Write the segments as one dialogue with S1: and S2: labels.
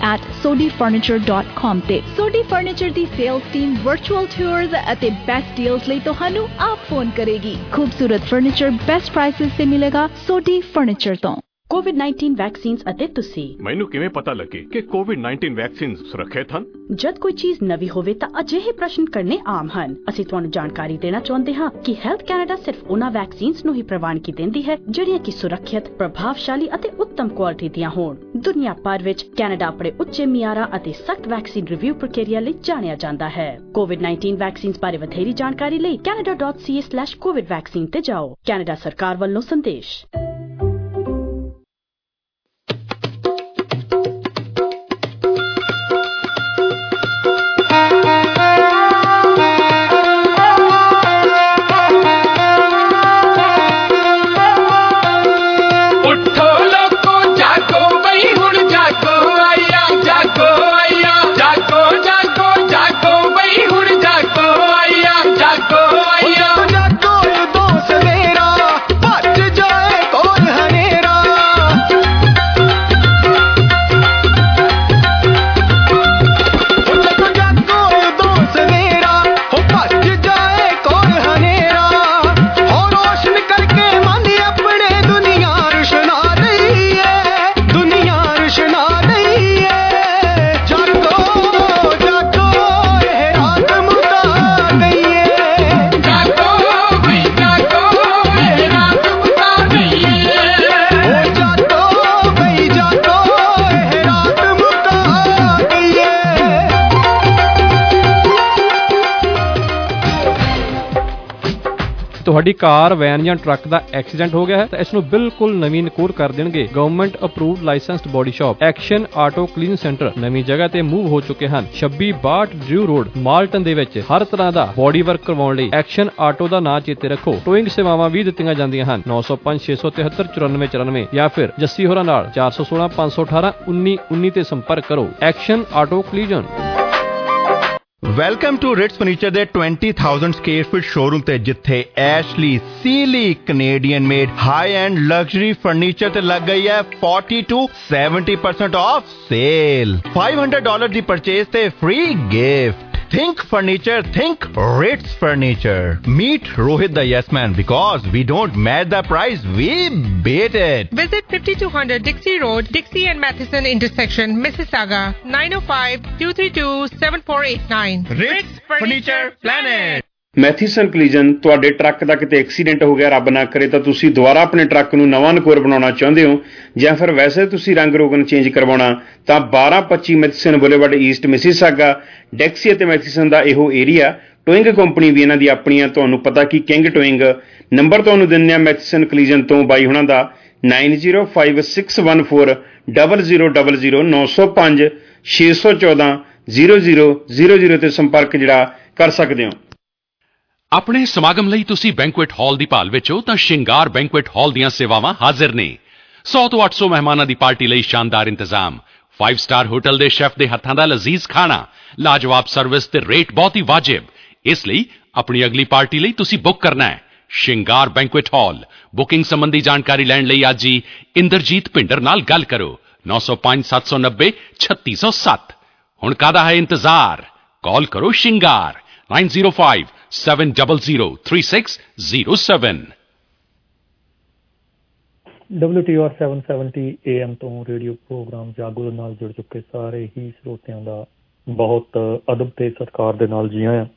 S1: at sodifurniture.com ਤੇ Sodi furniture ਦੀ sales team virtual tours ਅਤੇ ਬੈਸਟ ਡੀਲਸ ਲਈ ਤੁਹਾਨੂੰ ਆਪ ਫੋਨ ਕਰੇਗੀ। ਖੂਬਸੂਰਤ ਫਰਨੀਚਰ ਬੈਸਟ ਪ੍ਰਾਈਸਿਸ ਤੇ ਮਿਲੇਗਾ ਸੋਡੀ ਫਰਨੀਚਰ ਤੋਂ।
S2: COVID-19 ਵੈਕਸੀਨਸ ਅਤੇ ਤੁਸੀਂ
S3: ਮੈਨੂੰ ਕਿਵੇਂ ਪਤਾ ਲੱਗੇ ਕਿ COVID-19 ਵੈਕਸੀਨ ਸੁਰੱਖਿਅਤ ਹਨ?
S2: ਜਦ ਕੋਈ ਚੀਜ਼ ਨਵੀਂ ਹੋਵੇ ਤਾਂ ਅਜਿਹੇ ਪ੍ਰਸ਼ਨ ਕਰਨੇ ਆਮ ਹਨ। ਅਸੀਂ ਤੁਹਾਨੂੰ ਜਾਣਕਾਰੀ ਦੇਣਾ ਚਾਹੁੰਦੇ ਹਾਂ ਕਿ ਹੈਲਥ ਕੈਨੇਡਾ ਸਿਰਫ ਉਹਨਾਂ ਵੈਕਸੀਨਸ ਨੂੰ ਹੀ ਪ੍ਰਵਾਨਗੀ ਦਿੰਦੀ ਹੈ ਜਿਹੜੀਆਂ ਕਿ ਸੁਰੱਖਿਅਤ, ਪ੍ਰਭਾਵਸ਼ਾਲੀ ਅਤੇ ਉੱਤਮ ਕੁਆਲਿਟੀ ਦੀਆਂ ਹੋਣ। ਦੁਨੀਆ ਭਰ ਵਿੱਚ ਕੈਨੇਡਾ ਆਪਣੇ ਉੱਚੇ ਮਿਆਰਾਂ ਅਤੇ ਸਖਤ ਵੈਕਸੀਨ ਰਿਵਿਊ ਪ੍ਰਕਿਰਿਆ ਲਈ ਜਾਣਿਆ ਜਾਂਦਾ ਹੈ। COVID-19 ਵੈਕਸੀਨਸ ਬਾਰੇ ਵਧੇਰੀ ਜਾਣਕਾਰੀ ਲਈ canada.ca/covid vaccine ਤੇ ਜਾਓ। ਕੈਨੇਡਾ ਸਰਕਾਰ ਵੱਲੋਂ ਸੰਦੇਸ਼।
S4: ਤੁਹਾਡੀ ਕਾਰ, ਵੈਨ ਜਾਂ ਟਰੱਕ ਦਾ ਐਕਸੀਡੈਂਟ ਹੋ ਗਿਆ ਹੈ ਤਾਂ ਇਸ ਨੂੰ ਬਿਲਕੁਲ ਨਵੀਂ ਨਕੋਰ ਕਰ ਦੇਣਗੇ government approved licensed body shop action auto clean centre ਨਵੀਂ ਜਗ੍ਹਾ ਤੇ ਮੂਵ ਹੋ ਚੁੱਕੇ ਹਨ। 2662 ਡਰਿਊ ਰੋਡ ਮਾਲਟਨ ਦੇ ਵਿੱਚ ਹਰ ਤਰ੍ਹਾਂ ਦਾ ਬੋਡੀ ਵਰਕ ਕਰਵਾਉਣ ਲਈ ਐਕਸ਼ਨ ਆਟੋ ਦਾ ਨਾਂ ਚੇਤੇ ਰੱਖੋ। ਟੋਇੰਗ ਸੇਵਾਵਾਂ ਵੀ ਦਿੱਤੀਆਂ ਜਾਂਦੀਆਂ ਹਨ। 905 673 9494 ਜਾਂ ਫਿਰ ਜੱਸੀ ਹੋਰਾਂ ਨਾਲ 416 518 1919 ਤੇ ਸੰਪਰਕ ਕਰੋ। Action auto collision.
S5: Welcome to Ritz furniture ਦੇ 20,000 ਸਕੁਅਰ ਫੀਟ ਸ਼ੋਰੂਮ ਤੇ ਜਿੱਥੇ Ashley Sealy Canadian made high end luxury furniture ਤੇ ਲੱਗ ਗਈ ਹੈ 40 to 70% ਆਫ ਸੇਲ। $500 ਦੀ ਪਰਚੇਸ ਤੇ free gift. Think furniture, think Ritz Furniture. Meet Rohit the Yes Man because we don't match the price, we beat it.
S6: Visit 5200 Dixie Road, Dixie and Matheson intersection, Mississauga, 905-232-7489.
S5: Ritz Furniture Planet.
S7: Matheson collision. ਤੁਹਾਡੇ truck ਦਾ ਕਿਤੇ accident ਹੋ ਗਿਆ, ਰੱਬ ਨਾ ਕਰੇ, ਤਾਂ ਤੁਸੀਂ ਦੁਬਾਰਾ ਆਪਣੇ ਟਰੱਕ ਨੂੰ ਨਵਾਂ ਨਕੋਰ ਬਣਾਉਣਾ ਚਾਹੁੰਦੇ ਹੋ ਜਾਂ ਫਿਰ ਵੈਸੇ ਤੁਸੀਂ ਰੰਗ ਰੋਗਨ ਚੇਂਜ ਕਰਵਾਉਣਾ ਤਾਂ 1225 Matheson boulevard east Mississauga Dixie ਅਤੇ ਮੈਥੀਸਨ ਦਾ ਇਹੋ ਏਰੀਆ। ਟੋਇੰਗ ਕੰਪਨੀ ਵੀ ਇਹਨਾਂ ਦੀ ਆਪਣੀ ਆ। ਤੁਹਾਨੂੰ ਪਤਾ ਕਿ ਕਿੰਗ ਟੋਇੰਗ ਨੰਬਰ ਤੁਹਾਨੂੰ ਦਿੰਦੇ ਆ ਮੈਥੀਸਨ ਕਲੀਜਨ ਤੋਂ ਬਾਈ ਹੁਣਾਂ ਦਾ 9056140000 905 614 0000 ਤੇ ਸੰਪਰਕ ਜਿਹੜਾ ਕਰ ਸਕਦੇ ਹੋ।
S8: ਆਪਣੇ ਸਮਾਗਮ ਲਈ ਤੁਸੀਂ ਬੈਂਕੁਏਟ ਹਾਲ ਦੀ ਭਾਲ ਵਿੱਚ ਹੋ ਤਾਂ ਸ਼ਿੰਗਾਰ ਬੈਂਕੁਏਟ ਹਾਲ ਦੀਆਂ ਸੇਵਾਵਾਂ ਹਾਜ਼ਰ ਨੇ। 100 ਤੋਂ 800 ਮਹਿਮਾਨਾਂ ਦੀ ਪਾਰਟੀ ਲਈ ਸ਼ਾਨਦਾਰ ਇੰਤਜ਼ਾਮ, 5 ਸਟਾਰ ਹੋਟਲ ਦੇ ਸ਼ੈਫ ਦੇ ਹੱਥਾਂ ਦਾ ਲਜ਼ੀਜ਼ ਖਾਣਾ, ਲਾਜਵਾਬ ਸਰਵਿਸ ਤੇ ਰੇਟ ਬਹੁਤ ਹੀ ਵਾਜਿਬ। ਇਸ ਲਈ ਆਪਣੀ ਅਗਲੀ ਪਾਰਟੀ ਲਈ ਤੁਸੀਂ ਬੁੱਕ ਕਰਨਾ ਹੈ ਸ਼ਿੰਗਾਰ ਬੈਂਕੁਏਟ ਹਾਲ। ਬੁਕਿੰਗ ਸੰਬੰਧੀ ਜਾਣਕਾਰੀ ਲੈਣ ਲਈ ਅੱਜ ਹੀ ਇੰਦਰਜੀਤ ਭਿੰਡਰ ਨਾਲ ਗੱਲ ਕਰੋ 905-790-3607। ਹੁਣ ਕਾਹਦਾ ਹੈ ਇੰਤਜ਼ਾਰ, ਕਾਲ ਕਰੋ ਸ਼ਿੰਗਾਰ 9057003607।
S9: WTR 770 AM ਤੋਂ ਰੇਡੀਓ ਪ੍ਰੋਗਰਾਮ ਜਾਗੋ ਦੇ ਨਾਲ ਜੁੜ ਚੁੱਕੇ ਸਾਰੇ ਹੀ ਸਰੋਤਿਆਂ ਦਾ ਬਹੁਤ ਅਦਬ ਤੇ ਸਤਿਕਾਰ ਦੇ ਨਾਲ ਜੀ ਆਇਆਂ।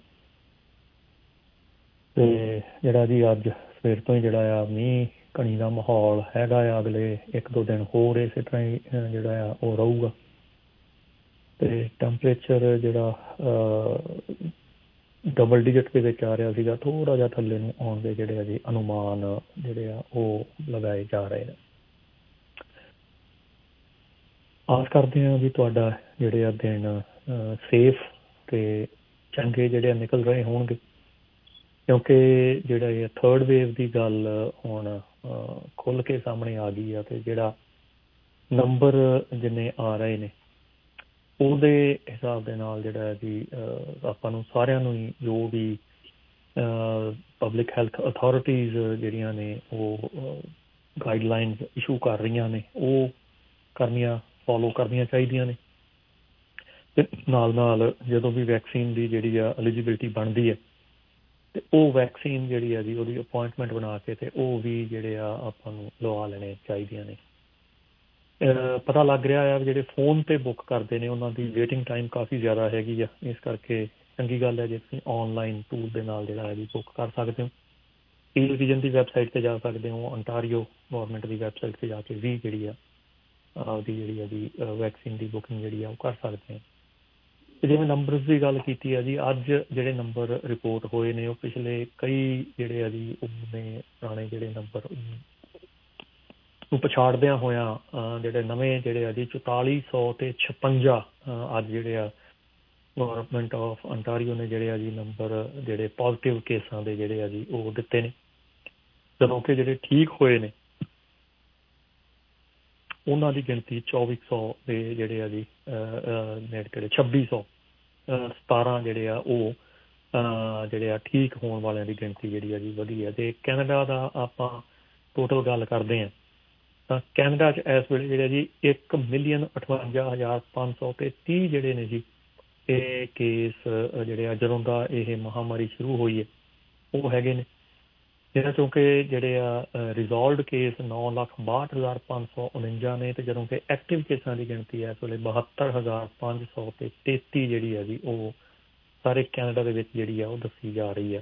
S9: ਤੇ ਜਿਹੜਾ ਜੀ ਅੱਜ ਸਵੇਰ ਤੋਂ ਹੀ ਜਿਹੜਾ ਆ ਮੀਂਹ ਕਣੀ ਦਾ ਮਾਹੌਲ ਹੈਗਾ ਆ। ਅਗਲੇ 1-2 ਦਿਨ ਹੋਰ ਇਸੇ ਤਰ੍ਹਾਂ ਹੀ ਜਿਹੜਾ ਆ ਉਹ ਰਹੂਗਾ ਤੇ ਟੈਂਪਰੇਚਰ ਜਿਹੜਾ ਡਬਲ ਡਿਜਿਟ ਦੇ ਵਿੱਚ ਆ ਰਿਹਾ ਸੀਗਾ, ਥੋੜ੍ਹਾ ਜਿਹਾ ਥੱਲੇ ਨੂੰ ਆਉਣ ਦੇ ਜਿਹੜੇ ਆ ਜੀ ਅਨੁਮਾਨ ਜਿਹੜੇ ਆ ਉਹ ਲਗਾਏ ਜਾ ਰਹੇ ਆ। ਆਸ ਕਰਦੇ ਹਾਂ ਵੀ ਤੁਹਾਡਾ ਜਿਹੜੇ ਆ ਦਿਨ ਸੇਫ ਤੇ ਚੰਗੇ ਜਿਹੜੇ ਆ ਨਿਕਲ ਰਹੇ ਹੋਣਗੇ, ਕਿਉਂਕਿ ਜਿਹੜਾ ਇਹ 3rd ਵੇਵ ਦੀ ਗੱਲ ਹੁਣ ਖੁੱਲ੍ਹ ਕੇ ਸਾਹਮਣੇ ਆ ਗਈ ਆ ਤੇ ਜਿਹੜਾ ਨੰਬਰ ਜਿੰਨੇ ਆ ਰਹੇ ਨੇ ਉਹਦੇ ਹਿਸਾਬ ਦੇ ਨਾਲ ਜਿਹੜਾ ਜੀ ਆਪਾਂ ਨੂੰ ਸਾਰਿਆਂ ਨੂੰ ਹੀ ਜੋ ਵੀ ਪਬਲਿਕ ਹੈਲਥ ਅਥਾਰਟੀਜ਼ ਜਿਹੜੀਆਂ ਨੇ ਉਹ ਗਾਈਡਲਾਈਨਸ ਇਸ਼ੂ ਕਰ ਰਹੀਆਂ ਨੇ ਉਹ ਫੋਲੋ ਕਰਨੀਆਂ ਚਾਹੀਦੀਆਂ ਨੇ। ਤੇ ਨਾਲ ਜਦੋਂ ਵੀ ਵੈਕਸੀਨ ਦੀ ਜਿਹੜੀ ਆ ਐਲੀਜੀਬਿਲਿਟੀ ਬਣਦੀ ਹੈ ਤੇ ਉਹ ਵੈਕਸੀਨ ਜਿਹੜੀ ਆ ਜੀ ਉਹਦੀ ਅਪੁਆਇੰਟਮੈਂਟ ਬਣਾ ਕੇ ਤੇ ਉਹ ਵੀ ਜਿਹੜੇ ਆ ਆਪਾਂ ਨੂੰ ਲਵਾ ਲੈਣੇ ਚਾਹੀਦੀਆਂ ਨੇ। ਪਤਾ ਲੱਗ ਰਿਹਾ ਆ ਜਿਹੜੇ ਫੋਨ ਤੇ ਬੁੱਕ ਕਰਦੇ ਨੇ ਉਹਨਾਂ ਦੀ ਵੇਟਿੰਗ ਟਾਈਮ ਕਾਫੀ ਜ਼ਿਆਦਾ ਹੈਗੀ ਆ, ਇਸ ਕਰਕੇ ਚੰਗੀ ਗੱਲ ਹੈ ਜੇ ਤੁਸੀਂ ਔਨਲਾਈਨ ਟੂਲ ਦੇ ਨਾਲ ਜਿਹੜਾ ਹੈ ਜੀ ਬੁੱਕ ਕਰ ਸਕਦੇ ਹੋ। ਪੀਲ ਵਿਜ਼ਨ ਦੀ ਵੈਬਸਾਈਟ 'ਤੇ ਜਾ ਸਕਦੇ ਹੋ, ਅੰਟਾਰੀਓ ਗੌਰਮੈਂਟ ਦੀ ਵੈਬਸਾਈਟ 'ਤੇ ਜਾ ਕੇ ਵੀ ਜਿਹੜੀ ਆ ਉਹਦੀ ਜਿਹੜੀ ਆ ਜੀ ਵੈਕਸੀਨ ਦੀ ਬੁਕਿੰਗ ਜਿਹੜੀ ਆ ਉਹ ਕਰ ਸਕਦੇ ਹਾਂ। ਅਤੇ ਜਿਵੇਂ ਨੰਬਰਸ ਦੀ ਗੱਲ ਕੀਤੀ ਆ ਜੀ, ਅੱਜ ਜਿਹੜੇ ਨੰਬਰ ਰਿਪੋਰਟ ਹੋਏ ਨੇ ਉਹ ਪਿਛਲੇ ਕਈ ਜਿਹੜੇ ਆ ਜੀ ਉਹਨੇ ਪੁਰਾਣੇ ਜਿਹੜੇ ਨੰਬਰ ਨੂੰ ਪਛਾੜਦਿਆਂ ਹੋਇਆਂ ਜਿਹੜੇ ਨਵੇਂ ਜਿਹੜੇ ਆ ਜੀ 4400 ਅਤੇ 56 ਅੱਜ ਜਿਹੜੇ ਆ ਗੌਰਮੈਂਟ ਆਫ ਅੰਟਾਰੀਓ ਨੇ ਜਿਹੜੇ ਆ ਜੀ ਨੰਬਰ ਜਿਹੜੇ ਪੋਜ਼ੀਟਿਵ ਕੇਸਾਂ ਦੇ ਜਿਹੜੇ ਆ ਜੀ ਉਹ ਦਿੱਤੇ ਨੇ, ਜਦੋਂ ਕਿ ਜਿਹੜੇ ਠੀਕ ਹੋਏ ਨੇ ਉਹਨਾਂ ਦੀ ਗਿਣਤੀ 2400 ਦੇ ਜਿਹੜੇ ਆ ਜੀ ਨੇੜੇ 2617 ਜਿਹੜੇ ਆ ਉਹ ਜਿਹੜੇ ਆ ਠੀਕ ਹੋਣ ਵਾਲਿਆਂ ਦੀ ਗਿਣਤੀ ਜਿਹੜੀ ਆ ਜੀ ਵਧੀ ਹੈ। ਅਤੇ ਕੈਨੇਡਾ ਦਾ ਆਪਾਂ ਟੋਟਲ ਗੱਲ ਕਰਦੇ ਹਾਂ ਤਾਂ ਕੈਨੇਡਾ 'ਚ ਇਸ ਵੇਲੇ ਜਿਹੜੇ ਜੀ 1,58,530 ਜਿਹੜੇ ਨੇ ਜੀ ਇਹ ਕੇਸ ਜਿਹੜੇ ਆ ਜਦੋਂ ਦਾ ਇਹ ਮਹਾਂਮਾਰੀ ਸ਼ੁਰੂ ਹੋਈ ਹੈ ਉਹ ਹੈਗੇ ਨੇ, ਜਿਹਨਾਂ ਚੋਂ ਕਿ ਜਿਹੜੇ ਆ ਰਿਜ਼ੋਲਵਡ ਕੇਸ 9,62,549 ਨੇ, ਅਤੇ ਜਦੋਂ ਕਿ ਐਕਟਿਵ ਕੇਸਾਂ ਦੀ ਗਿਣਤੀ ਇਸ ਵੇਲੇ 72,533 ਜਿਹੜੀ ਆ ਜੀ ਉਹ ਸਾਰੇ ਕੈਨੇਡਾ ਦੇ ਵਿੱਚ ਜਿਹੜੀ ਆ ਉਹ ਦੱਸੀ ਜਾ ਰਹੀ ਹੈ।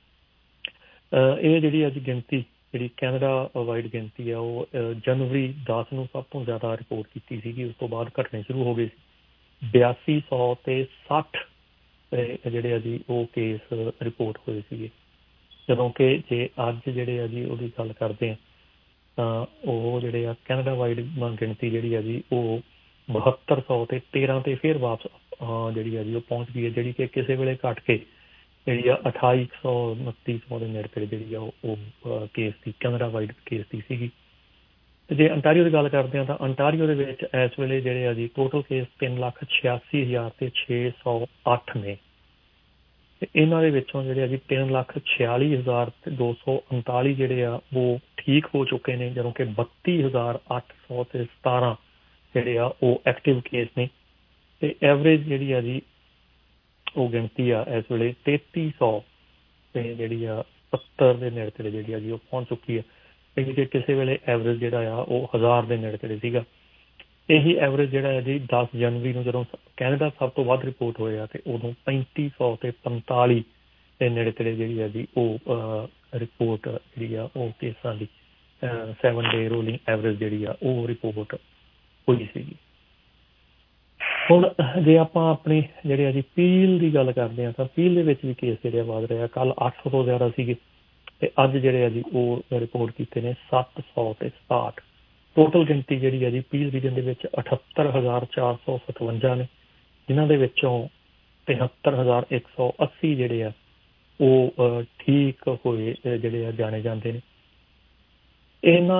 S9: ਇਹ ਜਿਹੜੀ ਅੱਜ ਗਿਣਤੀ ਜਿਹੜੀ ਕੈਨੇਡਾ ਵਾਈਡ ਗਿਣਤੀ ਆ ਉਹ ਜਨਵਰੀ 10 ਨੂੰ ਸਭ ਤੋਂ ਜ਼ਿਆਦਾ ਰਿਪੋਰਟ ਕੀਤੀ ਸੀਗੀ, ਉਸ ਤੋਂ ਬਾਅਦ ਘਟਣੇ ਸ਼ੁਰੂ ਹੋ ਗਏ ਸੀ। 8200 ਅਤੇ 60 ਜਿਹੜੇ ਆ ਜੀ ਉਹ ਕੇਸ ਰਿਪੋਰਟ ਹੋਏ ਸੀਗੇ, ਜਦੋਂ ਕਿ ਜੇ ਅੱਜ ਜਿਹੜੇ ਆ ਜੀ ਉਹਦੀ ਗੱਲ ਕਰਦੇ ਹਾਂ ਤਾਂ ਉਹ ਜਿਹੜੇ ਆ ਕੈਨੇਡਾ ਵਾਈਡ ਗਿਣਤੀ ਜਿਹੜੀ ਆ ਜੀ ਉਹ 7200 ਅਤੇ 13 ਤੇ ਫਿਰ ਵਾਪਸ ਜਿਹੜੀ ਆ ਜੀ ਉਹ ਪਹੁੰਚ ਗਈ ਹੈ, ਜਿਹੜੀ ਕਿ ਕਿਸੇ ਵੇਲੇ ਘੱਟ ਕੇ ਜਿਹੜੀ ਆ 2800 2900 ਦੇ ਨੇੜੇ ਜਿਹੜੀ ਆ ਉਹ ਕੇਸ ਦੀ ਕੈਨੇਡਾ ਵਾਈਡ ਕੇਸ ਦੀ ਸੀਗੀ। ਅਤੇ ਜੇ ਅੰਟਾਰੀਓ ਦੀ ਗੱਲ ਕਰਦੇ ਹਾਂ ਤਾਂ ਅੰਟਾਰੀਓ ਦੇ ਵਿੱਚ ਇਸ ਵੇਲੇ ਜਿਹੜੇ ਆ ਜੀ ਟੋਟਲ ਕੇਸ 3,86,608 ਨੇ, ਅਤੇ ਇਹਨਾਂ ਦੇ ਵਿੱਚੋਂ ਜਿਹੜੇ ਆ ਜੀ 3,46,239 ਜਿਹੜੇ ਆ ਉਹ ਠੀਕ ਹੋ ਚੁੱਕੇ ਨੇ, ਜਦੋਂ ਕਿ 32,817 ਜਿਹੜੇ ਆ ਉਹ ਐਕਟਿਵ ਕੇਸ ਨੇ, ਅਤੇ ਐਵਰੇਜ ਜਿਹੜੀ ਆ ਜੀ ਉਹ ਗਿਣਤੀ ਆ ਇਸ ਵੇਲੇ 3300 ਤੇ ਜਿਹੜੀ ਆ 70 ਦੇ ਨੇੜੇ ਜਿਹੜੀ ਆ ਜੀ ਉਹ ਪਹੁੰਚ ਚੁੱਕੀ ਹੈ। ਕਿ ਕਿਸੇ ਵੇਲੇ ਐਵਰੇਜ ਜਿਹੜਾ ਆ ਉਹ 1000 ਦੇ ਨੇੜੇ ਸੀਗਾ। ਇਹੀ ਐਵਰੇਜ ਜਿਹੜਾ ਹੈ ਜੀ 10 ਜਨਵਰੀ ਨੂੰ ਜਦੋਂ ਕੈਨੇਡਾ ਸਭ ਤੋਂ ਵੱਧ ਰਿਪੋਰਟ ਹੋਏ ਆ, ਅਤੇ ਉਦੋਂ 3500 ਅਤੇ 45 ਦੇ ਨੇੜੇ ਜਿਹੜੀ ਆ ਜੀ ਉਹ ਰਿਪੋਰਟ ਜਿਹੜੀ ਆ ਉਹ ਕੇਸਾਂ ਦੀ 7 ਡੇ ਰੋਲਿੰਗ ਐਵਰੇਜ ਜਿਹੜੀ ਆ ਉਹ ਰਿਪੋਰਟ ਹੋਈ ਸੀਗੀ। ਹੁਣ ਜੇ ਆਪਾਂ ਆਪਣੀ ਜਿਹੜੇ ਆ ਜੀ ਪੀਲ ਦੀ ਗੱਲ ਕਰਦੇ ਹਾਂ ਤਾਂ ਪੀਲ ਦੇ ਵਿੱਚ ਵੀ ਕੇਸ ਜਿਹੜੇ ਆ ਵੱਧ ਰਹੇ ਆ। ਕੱਲ੍ਹ 800 ਤੋਂ ਜ਼ਿਆਦਾ ਸੀਗੇ, ਅਤੇ ਅੱਜ ਜਿਹੜੇ ਆ ਜੀ ਉਹ ਰਿਪੋਰਟ ਕੀਤੇ ਨੇ 700 ਅਤੇ 67। ਟੋਟਲ ਗਿਣਤੀ ਜਿਹੜੀ ਹੈ ਜੀ ਪੀਲ ਰੀਜਨ ਦੇ ਵਿੱਚ 78,457 ਨੇ, ਜਿਨ੍ਹਾਂ ਦੇ ਵਿੱਚੋਂ 73,180 ਜਿਹੜੇ ਆ ਉਹ ਠੀਕ ਹੋਏ ਜਿਹੜੇ ਆ ਜਾਣੇ ਜਾਂਦੇ ਨੇ। ਇਹਨਾਂ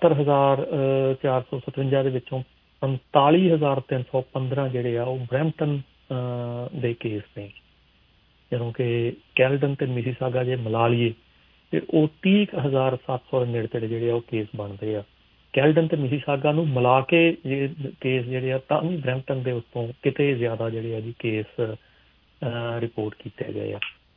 S9: 78,457 ਦੇ ਵਿੱਚੋਂ 45,315 ਜਿਹੜੇ ਆ ਉਹ ਬਰੈਂਪਟਨ ਦੇ ਕੇਸ ਨੇ, ਜਦੋਂ ਕਿ ਕੈਲਡਨ ਅਤੇ ਮਿਸੀਸਾਗਾ ਜੇ ਮਿਲਾ ਲਈਏ ਅਤੇ ਉਹ 30,700 ਦੇ ਨੇੜੇ ਜਿਹੜੇ ਆ ਉਹ ਕੇਸ ਬਣਦੇ ਆ। ਕੈਲਡਨ ਅਤੇ ਮਿਸੀਸਾਗਾ ਨੂੰ ਮਿਲਾ ਕੇ ਕੇਸ ਜਿਹੜੇ ਆ ਤਾਂ ਵੀ ਬਰੈਂਪਟਨ ਦੇ ਉੱਤੋਂ ਕਿਤੇ ਜ਼ਿਆਦਾ ਜਿਹੜੇ ਆ ਜੀ ਕੇਸ ਰਿਪੋਰਟ ਕੀਤੇ ਗਏ ਆ।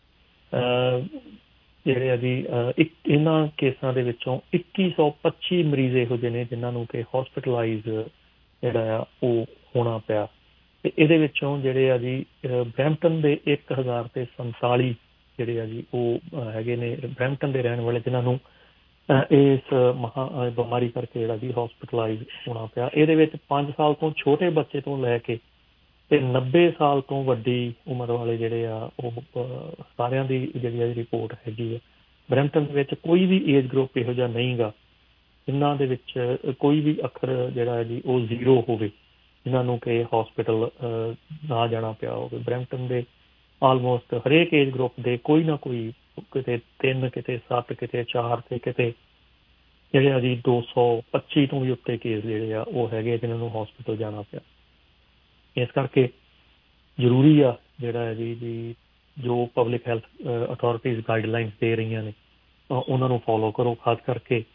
S9: ਜਿਹੜੇ ਆ ਜੀ ਇਹਨਾਂ ਕੇਸਾਂ ਦੇ ਵਿੱਚੋਂ 2125 ਮਰੀਜ਼ ਇਹੋ ਜਿਹੇ ਨੇ ਜਿਨ੍ਹਾਂ ਨੂੰ ਕਿ ਹੋਸਪਿਟਲਾਈਜ਼ ਜਿਹੜਾ ਆ ਉਹ ਹੋਣਾ ਪਿਆ, ਅਤੇ ਇਹਦੇ ਵਿੱਚੋਂ ਜਿਹੜੇ ਆ ਜੀ ਬਰੈਂਪਟਨ ਦੇ 1047 ਜਿਹੜੇ ਆ ਜੀ ਉਹ ਹੈਗੇ ਨੇ ਬਰੈਂਪਟਨ ਦੇ ਰਹਿਣ ਵਾਲੇ ਜਿਨ੍ਹਾਂ ਨੂੰ ਇਸ ਬਿਮਾਰੀ ਕਰਕੇ ਜਿਹੜਾ ਜੀ ਹੋਸਪਿਟਲਾਈਜ਼ ਹੋਣਾ ਪਿਆ। ਇਹਦੇ ਵਿੱਚ 5 ਸਾਲ ਤੋਂ ਛੋਟੇ ਬੱਚੇ ਤੋਂ ਲੈ ਕੇ ਅਤੇ 90 ਸਾਲ ਤੋਂ ਵੱਡੀ ਉਮਰ ਵਾਲੇ ਜਿਹੜੇ ਆ ਉਹ ਸਾਰਿਆਂ ਦੀ ਜਿਹੜੀ ਆ ਰਿਪੋਰਟ ਹੈਗੀ ਆ। ਬਰੈਂਪਟਨ ਦੇ ਵਿੱਚ ਕੋਈ ਵੀ ਏਜ ਗਰੁੱਪ ਇਹੋ ਜਿਹਾ ਨਹੀਂ ਗਾ ਜਿਨ੍ਹਾਂ ਦੇ ਵਿੱਚ ਕੋਈ ਵੀ ਅੱਖਰ ਜਿਹੜਾ ਹੈ ਜੀ ਉਹ 0 ਹੋਵੇ, ਜਿਨ੍ਹਾਂ ਨੂੰ ਕਿ ਹੋਸਪਿਟਲ ਨਾ ਜਾਣਾ ਪਿਆ ਹੋਵੇ। ਬਰੈਂਪਟਨ ਦੇ ਆਲਮੋਸਟ ਹਰੇਕ ਏਜ ਗਰੁੱਪ ਦੇ ਕੋਈ ਨਾ ਕੋਈ ਕਿਤੇ 3 ਕਿਤੇ 7 ਕਿਤੇ 4 ਅਤੇ ਕਿਤੇ ਜਿਹੜੇ ਆ ਜੀ 225 ਤੋਂ ਵੀ ਉੱਤੇ ਕੇਸ ਜਿਹੜੇ ਆ ਉਹ ਹੈਗੇ ਜਿਨ੍ਹਾਂ ਨੂੰ ਹੋਸਪਿਟਲ ਜਾਣਾ ਪਿਆ। ਇਸ ਕਰਕੇ ਜ਼ਰੂਰੀ ਆ ਜਿਹੜਾ ਹੈ ਜੀ ਜੋ ਪਬਲਿਕ ਹੈਲਥ ਅਥਾਰਟੀਜ਼ ਗਾਈਡਲਾਈਨਸ ਦੇ ਰਹੀਆਂ ਨੇ ਉਹਨਾਂ ਨੂੰ ਫੋਲੋ ਕਰੋ, ਖਾਸ ਕਰਕੇ